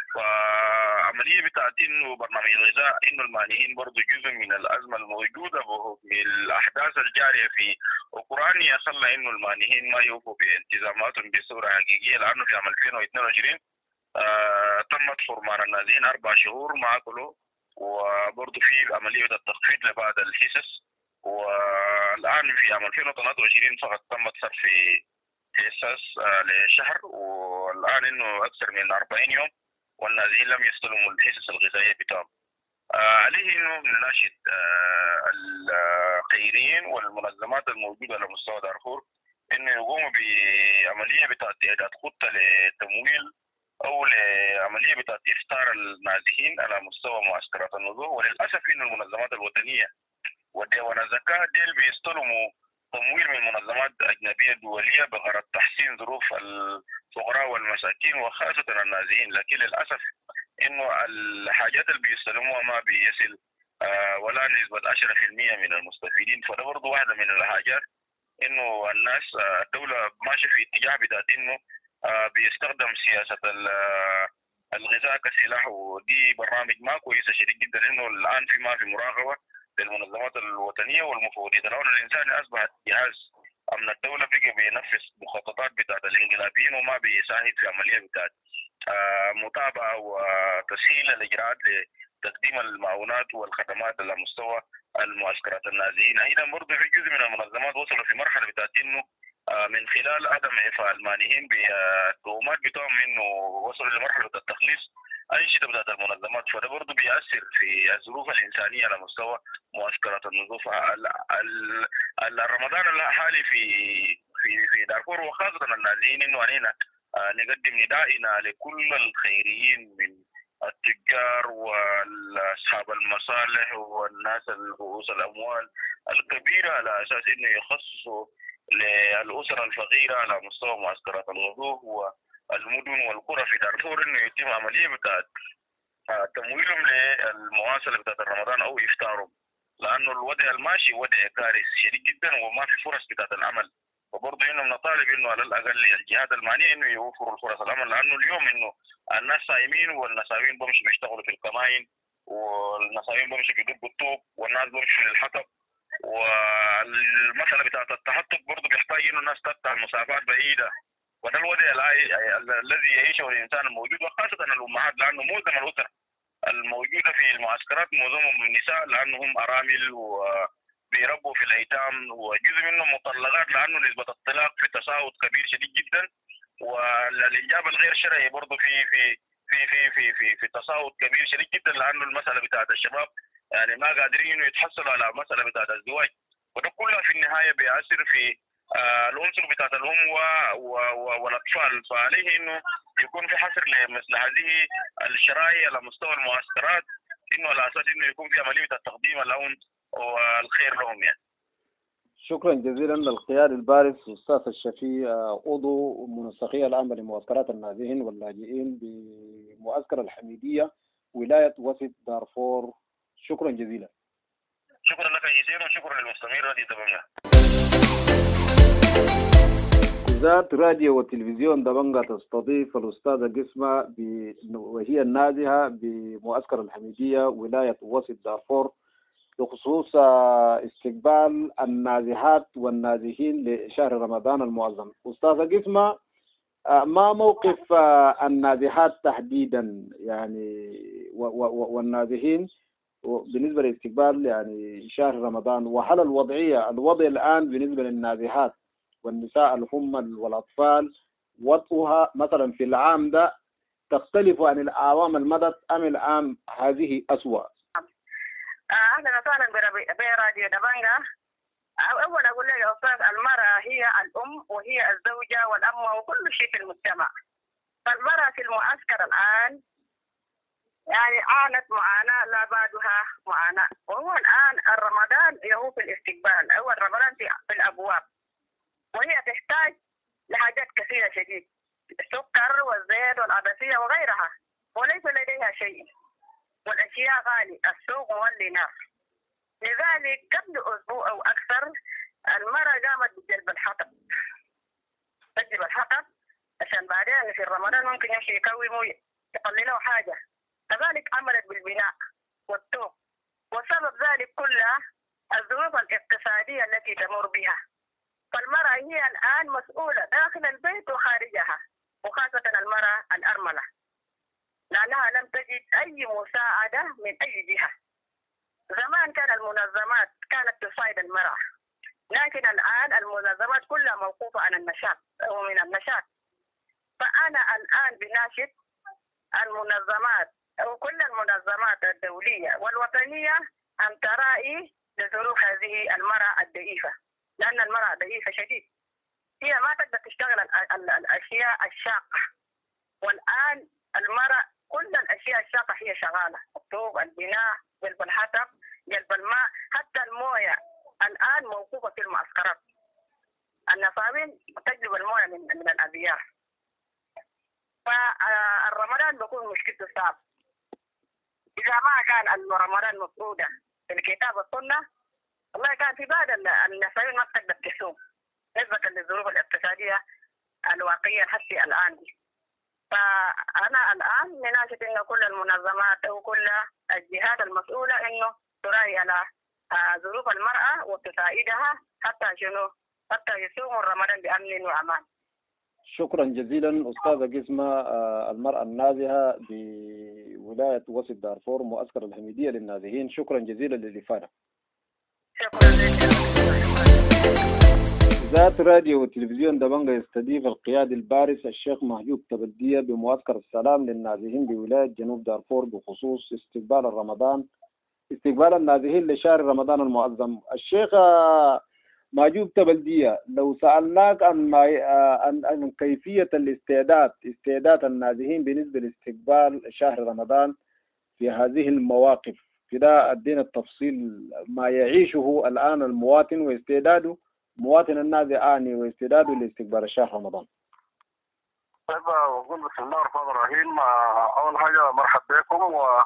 وعملية بتاعت إنه برنامج الغذاء إنه المانحين برضو جزء من الأزمة الموجودة بالأحداث الجارية في أوكرانيا، خلى إنه المانحين ما يوفوا بالتزاماتهم بصورة حقيقية، لأنه في عام ألفين واثنين وعشرين آه تمت حرمان النازحين أربع شهور ما أكلوا، وبرضو في عملية التخفيض لبعض الحصص. والآن في عام ألفين وثلاثة وعشرين فقط تمت صرف حصص آه لشهر، والآن إنه أكثر من أربعين يوم والنازحين لم يستلموا الحصص الغذائية بتاعهم. آه عليه إنه نناشد آه الخيرين والمنظمات الموجودة على مستوى دارفور إنه يقوموا بعملية بتاعت إعداد خطة لتمويل أو لعملية بتاعت إفطار النازحين على مستوى معسكرات النضوج. وللأسف إن المنظمات الوطنية والديوان الزكاة ديل بيستلموا تمويل من منظمات أجنبية دولية بغرض تحسين ظروف الفقراء والمساكين وخاصة النازحين، لكن للأسف إنه الحاجات اللي بيستلموها ما بيصل آه ولا نسبة عشرة بالمئة من المستفيدين. فده برضه واحدة من الحاجات إنه الناس آه الدولة ماشية في اتجاه بتاعت إنه آه بيستخدم سياسة الغذاء كسلاح، ودي برامج ما كويسة شديد جدا، إنه الآن في ما في مراقبة للمنظمات الوطنية والمفوضية. لو الإنسان أصبح جهاز أمن الدولة بقى بينفذ مخططات بتاعت الانقلابيين وما بيساعد في عملية بتاعت آه متابعة وتسهيل الإجراءات لتقديم المعونات والخدمات على مستوى المعسكرات النازحين. أيضا برضه في جزء من المنظمات وصلوا في مرحلة بتاعت إنه آه من خلال عدم إعفاء المانحين بالتهمات بتاعهم إنه وصلوا لمرحلة التخليص أنشطة بتاعت المنظمات. فده برضه بيأثر في الظروف الإنسانية على مستوى معسكرات النظوف. الرمضان الحالي في في في دارفور وخاصة النازحين إنه علينا نقدم ندائنا لكل الخيريين من التجار واصحاب المصالح والناس رؤوس الاموال الكبيره على اساس انه يخصصوا للاسر الفقيره على مستوى معسكرات الوظوف والمدن والقرى في دارفور انه يتم عمليه بتاعت تمويلهم للمواصله بتاعت رمضان او افطارهم، لانه الوضع الماشي وضع كارثي شديد جدا وما في فرص بتاعت العمل. وبرضه انه بنطالب انه على الاقل الجهات المعنيه انه يوفروا الفرص العمل، لانه اليوم انه الناس صايمين والنساوين بمشوا بيشتغلوا في الكمائن والنساوين بمشوا بيدقوا الطوب والناس بمشوا للحطب. والمساله بتاعت التحطب برضه بيحتاج انه الناس تقطع مسافات بعيده، وده الوضع الذي يعيشه الانسان الموجود وخاصه الامهات، لانه معظم الاسر الموجوده في المعسكرات معظمهم النساء لانهم ارامل و بيربوا في الايتام، وجزء منهم مطلقات لانه نسبه الطلاق في تساوط كبير شديد جدا، والانجاب الغير شرعي برضه في في في في في في في تساوط كبير شديد جدا، لانه المساله بتاعت الشباب يعني ما قادرين انه يتحصلوا على مساله بتاعت الزواج، وده كلها في النهايه بيأثر في آه العنصر بتاعت الام والاطفال. فعليه انه يكون في حصر لمثل هذه الشرائع على مستوى المعسكرات، انه على اساس انه يكون في عمليه التقديم العون والخير لهم يعني. شكرا جزيلا للقيادي البارز أستاذ الشفيع عضو منسقية العامة لمعسكرات النازحين واللاجئين بمعسكر الحميدية ولاية وسط دارفور. شكرا جزيلا. شكرا لك جزيلا وشكرا للمستمعين راديو دبنجا. ذات راديو والتلفزيون دبنجا تستضيف الأستاذة قسمة وهي النازحة بمعسكر الحميدية ولاية وسط دارفور بخصوص استقبال النازحات والنازحين لشهر رمضان المعظم. أستاذة قسمة، ما موقف النازحات تحديدا يعني والنازحين بالنسبة لاستقبال يعني شهر رمضان، وهل الوضعية الوضع الآن بالنسبة للنازحات والنساء الهم والأطفال وضعها مثلا في العام ده تختلف عن الأعوام المضت أم العام هذه أسوأ؟ أهلا وسهلا براديو دبنجا. أول أقول لك يا أستاذ، المرأة هي الأم وهي الزوجة والأم وكل شيء في المجتمع. فالمرأة في المعسكر الآن يعني عانت معاناة لا بعدها معاناة، وهو الآن الرمضان يهو في الاستقبال أو الرمضان في الأبواب، وهي تحتاج لحاجات كثيرة شديد، السكر والزيت والعدسية وغيرها، وليس لديها شيء، والأشياء غالية، السوق مولي نار. لذلك قبل أسبوع أو أكثر المرأة قامت بجلب الحطب، تجلب الحطب عشان بعدين في رمضان ممكن يمشي يكوي موية يقلله حاجة. كذلك عملت بالبناء والطوب، وسبب ذلك كله الظروف الاقتصادية التي تمر بها. فالمرأة هي الآن مسؤولة داخل البيت وخارجها، وخاصة المرأة الأرملة، لأنها لم تجد أي مساعدة من أي جهة. زمان كان المنظمات كانت تساعد المرأة، لكن الآن المنظمات كلها موقوفة عن النشاط أو من النشاط. فأنا الآن بناشد المنظمات أو كل المنظمات الدولية والوطنية أن تراعي لظروف هذه المرأة الضعيفة، لأن المرأة ضعيفة شديد، هي ما تقدر تشتغل الأشياء الشاقة. والآن المرأة كل الأشياء الشاقة هي شغالة، الطوب، البناء، جلب الحطب، جلب الماء، حتى الموية الآن موقوفة في المعسكرات. النصابين تجلب المويه من, من الابيار. فالرمضان بيكون مشكلته صعب اذا ما كان رمضان مفروضه في الكتاب والسنه. والله كان في بعض النصابين ما بتقدر تسوق نسبه للظروف الاقتصاديه الواقعيه حتى الان دي. فانا الان نناشد انه كل المنظمات وكل الجهات المسؤوله انه تراعي على ظروف المراه وتساعدها حتى شنو حتى يصوموا رمضان بامن وامان. شكرا جزيلا أستاذة قسمة المرأة النازحة بولاية وسط دارفور معسكر الحميدية للنازحين. شكرا جزيلا للإفادة. شكرا. ذات راديو وتلفزيون دبنجة يستضيف القيادي البارز الشيخ محجوب تبلدية بمعسكر السلام للنازحين بولاية جنوب دارفور بخصوص استقبال رمضان استقبال النازحين لشهر رمضان المعظم. الشيخ محجوب تبلدية، لو سألناك عن عن عن كيفية الاستعداد استعداد النازحين بالنسبة لاستقبال شهر رمضان في هذه المواقف، كده أدينا التفصيل ما يعيشه الآن المواطن واستعداده مواطن النازح آني واستعداده لاستقبال شهر رمضان. طيب أقول بسم الله الرحمن الرحيم. أول حاجة مرحبا بكم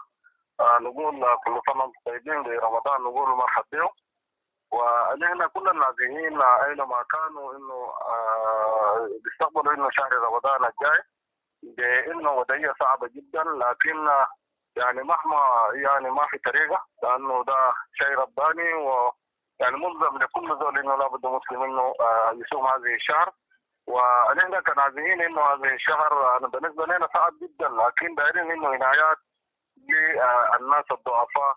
ونقول كل سنة وانتم طيبين لرمضان، نقول مرحبا بكم. ونحن كل النازحين أينما كانوا إنه بيستقبلوا إنه شهر رمضان الجاي بإنه وضعية صعبة جدا، لكن يعني مهما يعني ما في طريقة لأنه ده شيء رباني و يعني ملزم لكل زول انه لابد مسلم انه يصوم هذه الشهر. ونحن كنازحين انه هذه الشهر انا بالنسبه لنا صعب جدا، لكن دايرين انه عنايات للناس الضعفاء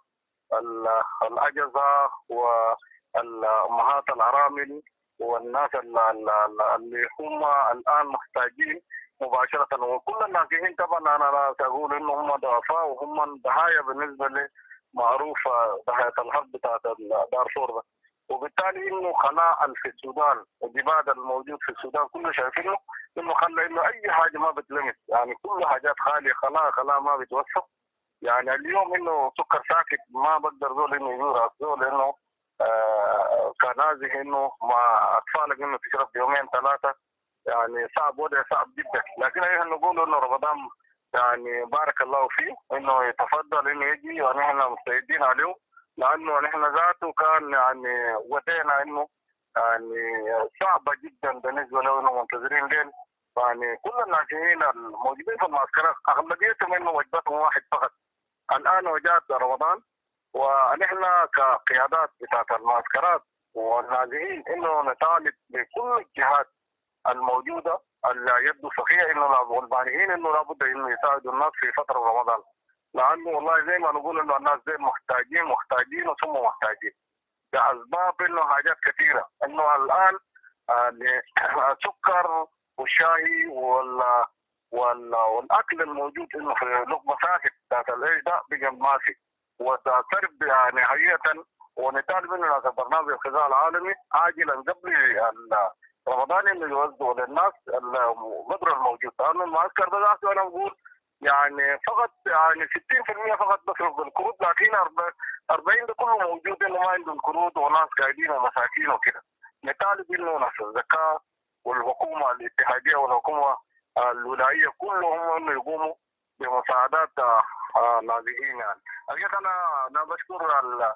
الاجزاء والامهات الارامل والناس اللي هم الان محتاجين مباشره. وكل النازحين طبعا انا لا اقول انه هم ضعفاء وهم ضحايا بالنسبه لي معروف ضحايا الحرب بتاعت دارفور ده. وبالتالي انه خلاء في السودان والجباد الموجود في السودان كله شايفينه انه خلى انه اي حاجه ما بتلمس، يعني كل حاجات خاليه خلاء خلاء ما بتوفق. يعني اليوم انه سكر ساكت ما بقدر زول انه يزور زول انه آه كنازح انه مع اطفالك انه تشرب يومين ثلاثه، يعني صعب وضع صعب جدا. لكن احنا نقول انه رمضان يعني بارك الله فيه انه يتفضل انه يجي ونحن مستعدين عليه، لانه نحن ذاته كان يعني ودينا انه يعني صعبه جدا بالنسبه له انه منتظرين لين. يعني كل الناجحين الموجودين في المعسكرات اغلبيتهم انه وجبتهم واحد فقط. الان وجات رمضان ونحن كقيادات بتاعت المعسكرات والنازحين انه نطالب بكل الجهات الموجوده اللي يبدو صحيح انه والبالغين انه لابد انه يساعدوا الناس في فتره رمضان، لانه والله زي ما نقول انه الناس زي محتاجين محتاجين وثم محتاجين لاسباب انه حاجات كثيره. انه الان السكر والشاي وال والاكل الموجود انه في لقمه ساكت بتاعت العيش ده بقى ما في، وترب يعني حقيقه. ونطالب انه هذا البرنامج الغذاء العالمي عاجلا قبل رمضان انه يوزعوا للناس القدر الموجود، لانه المعسكر ده ذاته انا بقول يعني فقط يعني ستين بالمئة فقط بصرف بالقروض، لكن أربعين ده كله موجود انه ما عندهم قروض وناس قاعدين ومساكين وكده. نطالب انه ناس الزكاه والحكومه الاتحاديه والحكومه الولائيه كلهم انه يقوموا بمساعدات النازحين. يعني حقيقه انا انا بشكر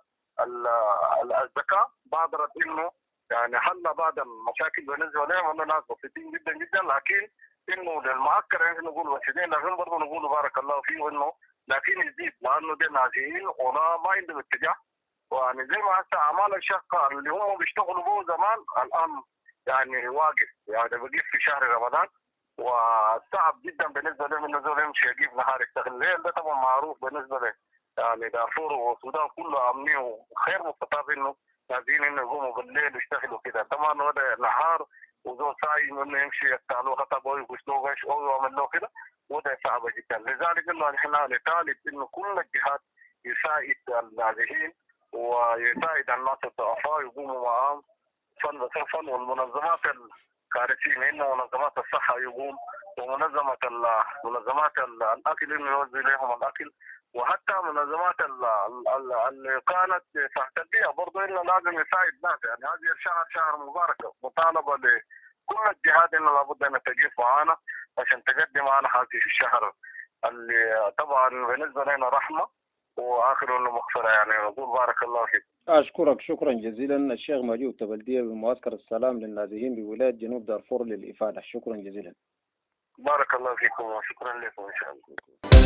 الزكاه بادرت انه يعني حل بعض المشاكل بالنسبه لهم، انه ناس بسيطين جدا جدا، لكن انه للمعسكر يعني نقول بسيطين، لكن برضه نقول بارك الله فيه انه لكن يزيد، لانه دي نازحين ولا ما عندهم اتجاه. ويعني زي ما هسه اعمال الشقه اللي هم بيشتغلوا به زمان الان يعني واقف، يعني بقيف في شهر رمضان، وصعب جدا بالنسبه لهم انه زول يمشي يجيب نهار يشتغل الليل. ده طبعا معروف بالنسبه له يعني دارفور والسودان كله امني وخير مستطاب انه نازلين انه يقوموا بالليل يشتغلوا كده. طبعا وده نهار وزول صايم انه يمشي يقطعوا خطب او يغسلوا غش او يعمل له كده، وده صعب جدا. لذلك انه نحن نطالب انه كل الجهات يساعد النازحين ويساعد الناس الضعفاء يقوموا معهم فن فن والمنظمات الكارثين انه منظمات الصحه يقوم ومنظمه منظمات الاكل انه يوزع لهم الاكل وحتى منظمات اللي كانت تحت البيئة برضه إنه لازم يساعد الناس. يعني هذه الشهر شهر مباركة، مطالبة لكل الجهات إنه لابد أن تجيب معانا عشان تقدم معنا هذه الشهر اللي طبعا بالنسبة لنا رحمة وآخر إنه مغفرة. يعني نقول بارك الله فيك. أشكرك شكرا جزيلا الشيخ مجيب تبلدية بمعسكر السلام للنازحين بولاية جنوب دارفور للإفادة. شكرا جزيلا. بارك الله فيكم وشكرا لكم إن شاء الله.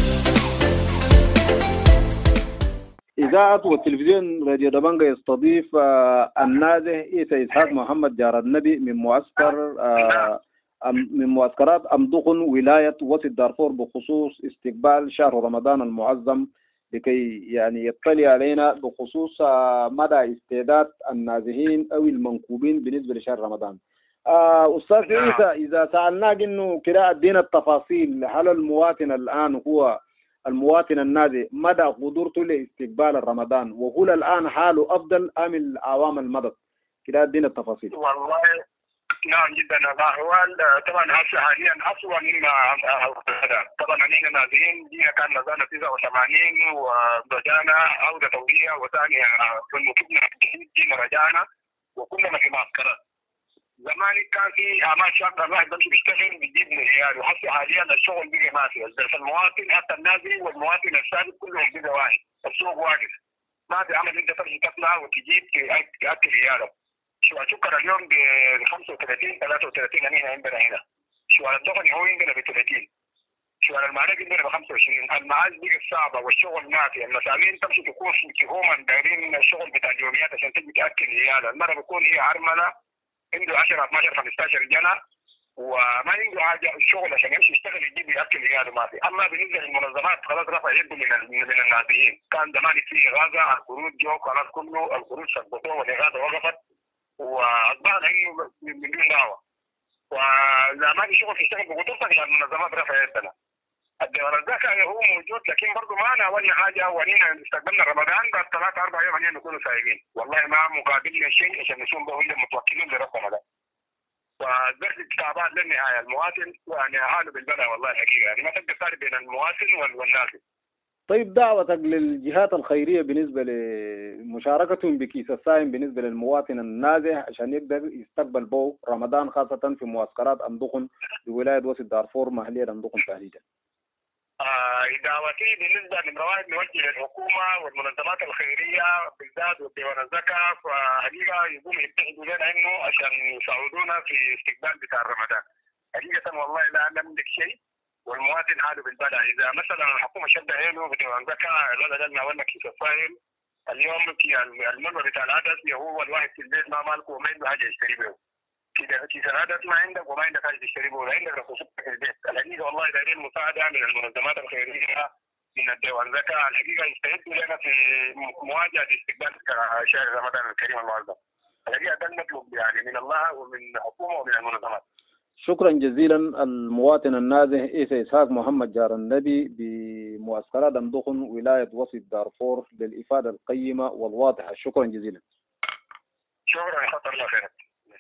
إذاعة والتلفزيون راديو دبنجا يستضيف النازح عيسى إسحاق محمد جار النبي من معسكر من معسكرات أمدخن ولاية وسط دارفور بخصوص استقبال شهر رمضان المعظم، لكي يعني يطلع علينا بخصوص مدى استعداد النازحين أو المنكوبين بالنسبة لشهر رمضان. أستاذ عيسى، إذا سألناك إنه كده أدينا التفاصيل، هل المواطن الآن هو المواطن النازح مدى قدرته لاستقبال رمضان، وهل الآن حاله أفضل أم الأعوام المضت؟ كده أدينا التفاصيل. والله نعم جدا. الأحوال طبعا هسه حاليا أسوأ مما طبعا علينا نازحين جينا كان نزلنا تسعة وثمانين ورجعنا عودة طويلة وثانية في المكبنا جينا رجعنا وكلنا في معسكرات. زمان كان في أعمال شاقة الواحد بمشي بيشتغل بيجيب من عياله، وهسه حاليا الشغل بقى ما في، بس المواطن حتى النازل والمواطن الثابت كلهم بقى واحد، السوق واقف ما في عمل انت تمشي تطلع وتجيب تاكل عيالك. شو شكر اليوم ب خمسة وثلاثين ثلاثة وثلاثين هنا عندنا هنا. شو الدخن هو عندنا ب ثلاثين. شو المعالج عندنا ب خمسة وعشرين. المعاش بقى صعبة والشغل ما في، المسامين تمشي تكون في هوما دايرين الشغل بتاع اليوميات عشان تجي تاكل عيالها. المرة بتكون هي عرملة عنده عشرة اثناشر خمستاشر جنة وما عنده حاجة الشغل عشان يمشي يشتغل يجيب ياكل عياله ما في. اما بالنسبة للمنظمات خلاص رفع يده من من النازحين. كان زمان في إغاثة، الخروج جو خلاص كله الخروج سقطوه والإغاثة وقفت وأصبحنا إنه من دون دعوة. وإذا ما في شغل تشتغل بقدرتك يعني المنظمات رفع يدنا. الرزاق هو موجود لكن برضه ما ناولنا حاجة ولينا استقبلنا رمضان بعد ثلاثة أربع أيام علينا نكونوا سايبين. والله ما مقابلنا شيء عشان نصوم به إلا متوكلين لربنا ده. فالدرس التعبان للنهاية المواطن يعني حاله بالبلد والله الحقيقة، يعني ما تقدر تفرق بين المواطن والنازل. طيب دعوتك للجهات الخيرية بالنسبة لمشاركتهم بكيس الساهم بالنسبة للمواطن النازح عشان يقدر يستقبل به رمضان خاصة في معسكرات أمدخن بولاية وسط دارفور محلية أمدخن تحديدا. آه دعوتي بالنسبة لمرواد نوجه للحكومة والمنظمات الخيرية بالذات والديوان الزكاة، فحقيقة يقوموا يتحدوا لنا إنه عشان يساعدونا في استقبال بتاع رمضان. حقيقة والله لا نملك شيء والمواطن حاله بالبلد. إذا مثلا الحكومة شد عينه بديوان زكاة لا لنا ولا كيس الصايم اليوم المرة بتاع العدس هو الواحد في البيت ما مالكه وما عنده حاجة يشتري به. كده كيس العدس ما عندك وما عندك حاجة تشتري به ولا عندك رخصتك في البيت. الحقيقة والله دايرين مساعدة من المنظمات الخيرية من الديوان زكاة الحقيقة يستعدوا لنا في مواجهة استقبال شهر رمضان الكريم المعظم. الحقيقة ده نطلب يعني من الله ومن الحكومة ومن المنظمات. شكرا جزيلا المواطن النازح عيسى إسحاق محمد جار النبي بمعسكرات أمدخن ولاية وسط دارفور للإفادة القيمة والواضحة. شكرا جزيلا. شكرا خطر الله خيرك.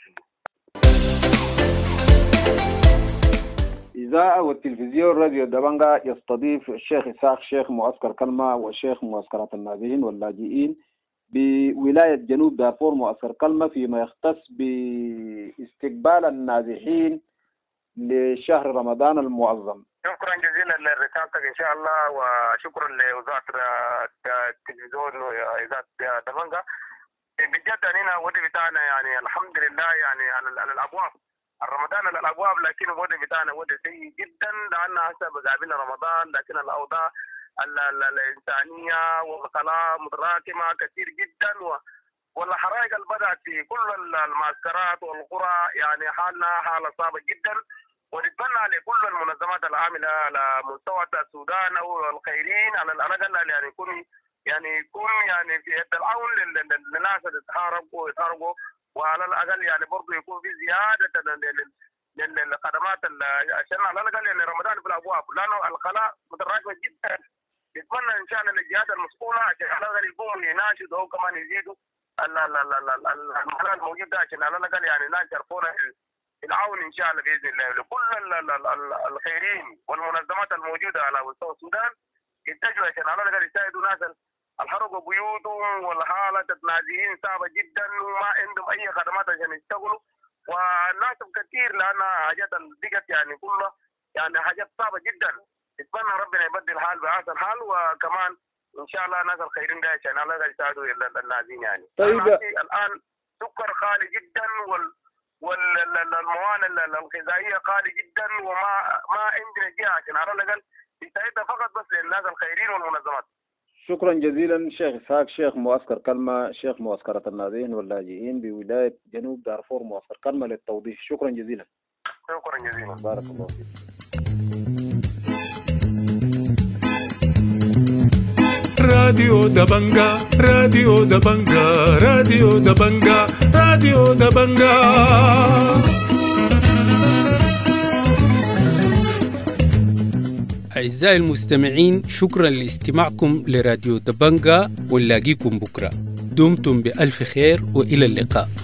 إذاعة والتلفزيون راديو دبنجا يستضيف الشيخ إسحاق شيخ معسكر كلمة وشيخ معسكرات النازحين واللاجئين بولاية جنوب دارفور معسكر كلمة فيما يختص باستقبال النازحين لشهر رمضان المعظم. شكرا جزيلا لرسالتك ان شاء الله، وشكرا لوزاره التلفزيون واذاعه دبنجا. بجد هنا ودي بتاعنا يعني الحمد لله يعني على الابواب الرمضان على الابواب، لكن ودي بتاعنا ودي سيء جدا لان هسه بقابلنا رمضان، لكن الاوضاع الانسانيه والخلاء متراكمه كثير جدا و والحرائق اللي بدات في كل المعسكرات والقرى يعني حالنا حاله صعبه جدا. ونتمنى لكل المنظمات العامله على مستوى السودان او الخيرين على الاقل يعني يكون يعني يكون يعني في يد العون للناس اللي تحاربوا ويتحاربوا، وعلى الاقل يعني برضه يكون في زياده للخدمات عشان على الاقل يعني رمضان في الابواب، لانه الخلاء متراكمه جدا. نتمنى ان شاء الله للجهات المسؤوله عشان على الاقل يقوموا يناشدوا او كمان يزيدوا المحل الموجود ده عشان على الاقل يعني الناس يعرفونا العون ان شاء الله باذن الله لكل الخيرين والمنظمات الموجوده على مستوى السودان يتجهوا عشان على الأقل يساعدوا ناس الحرقوا بيوتهم والحالة النازحين صعبة جدا وما عندهم أي خدمات عشان يشتغلوا، والناس كثير لأنها حاجات الدقت يعني كلها يعني حاجات صعبة جدا. اتمنى ربنا يبدل الحال بأحسن حال، وكمان إن شاء الله الناس الخيرين ده عشان الله يساعدوا النازحين يعني. طيب الآن سكر غالي جدا وال والموانئ الغذائية غالي جدا، وما ما عندنا جهة عشان على الأقل يساعدها فقط بس للناس الخيرين والمنظمات. شكرا جزيلا شيخ إسحاق، شيخ معسكر كلمة، شيخ معسكرة النازحين واللاجئين بولاية جنوب دارفور، معسكر كلمة للتوضيح. شكرا جزيلا. شكرا جزيلا. بارك الله فيك. راديو دبنجا راديو دبنجا راديو دبنجا راديو دبنجا. أعزائي المستمعين، شكرا لاستماعكم لراديو دبنجا، ونلاقيكم بكرة. دمتم بألف خير وإلى اللقاء.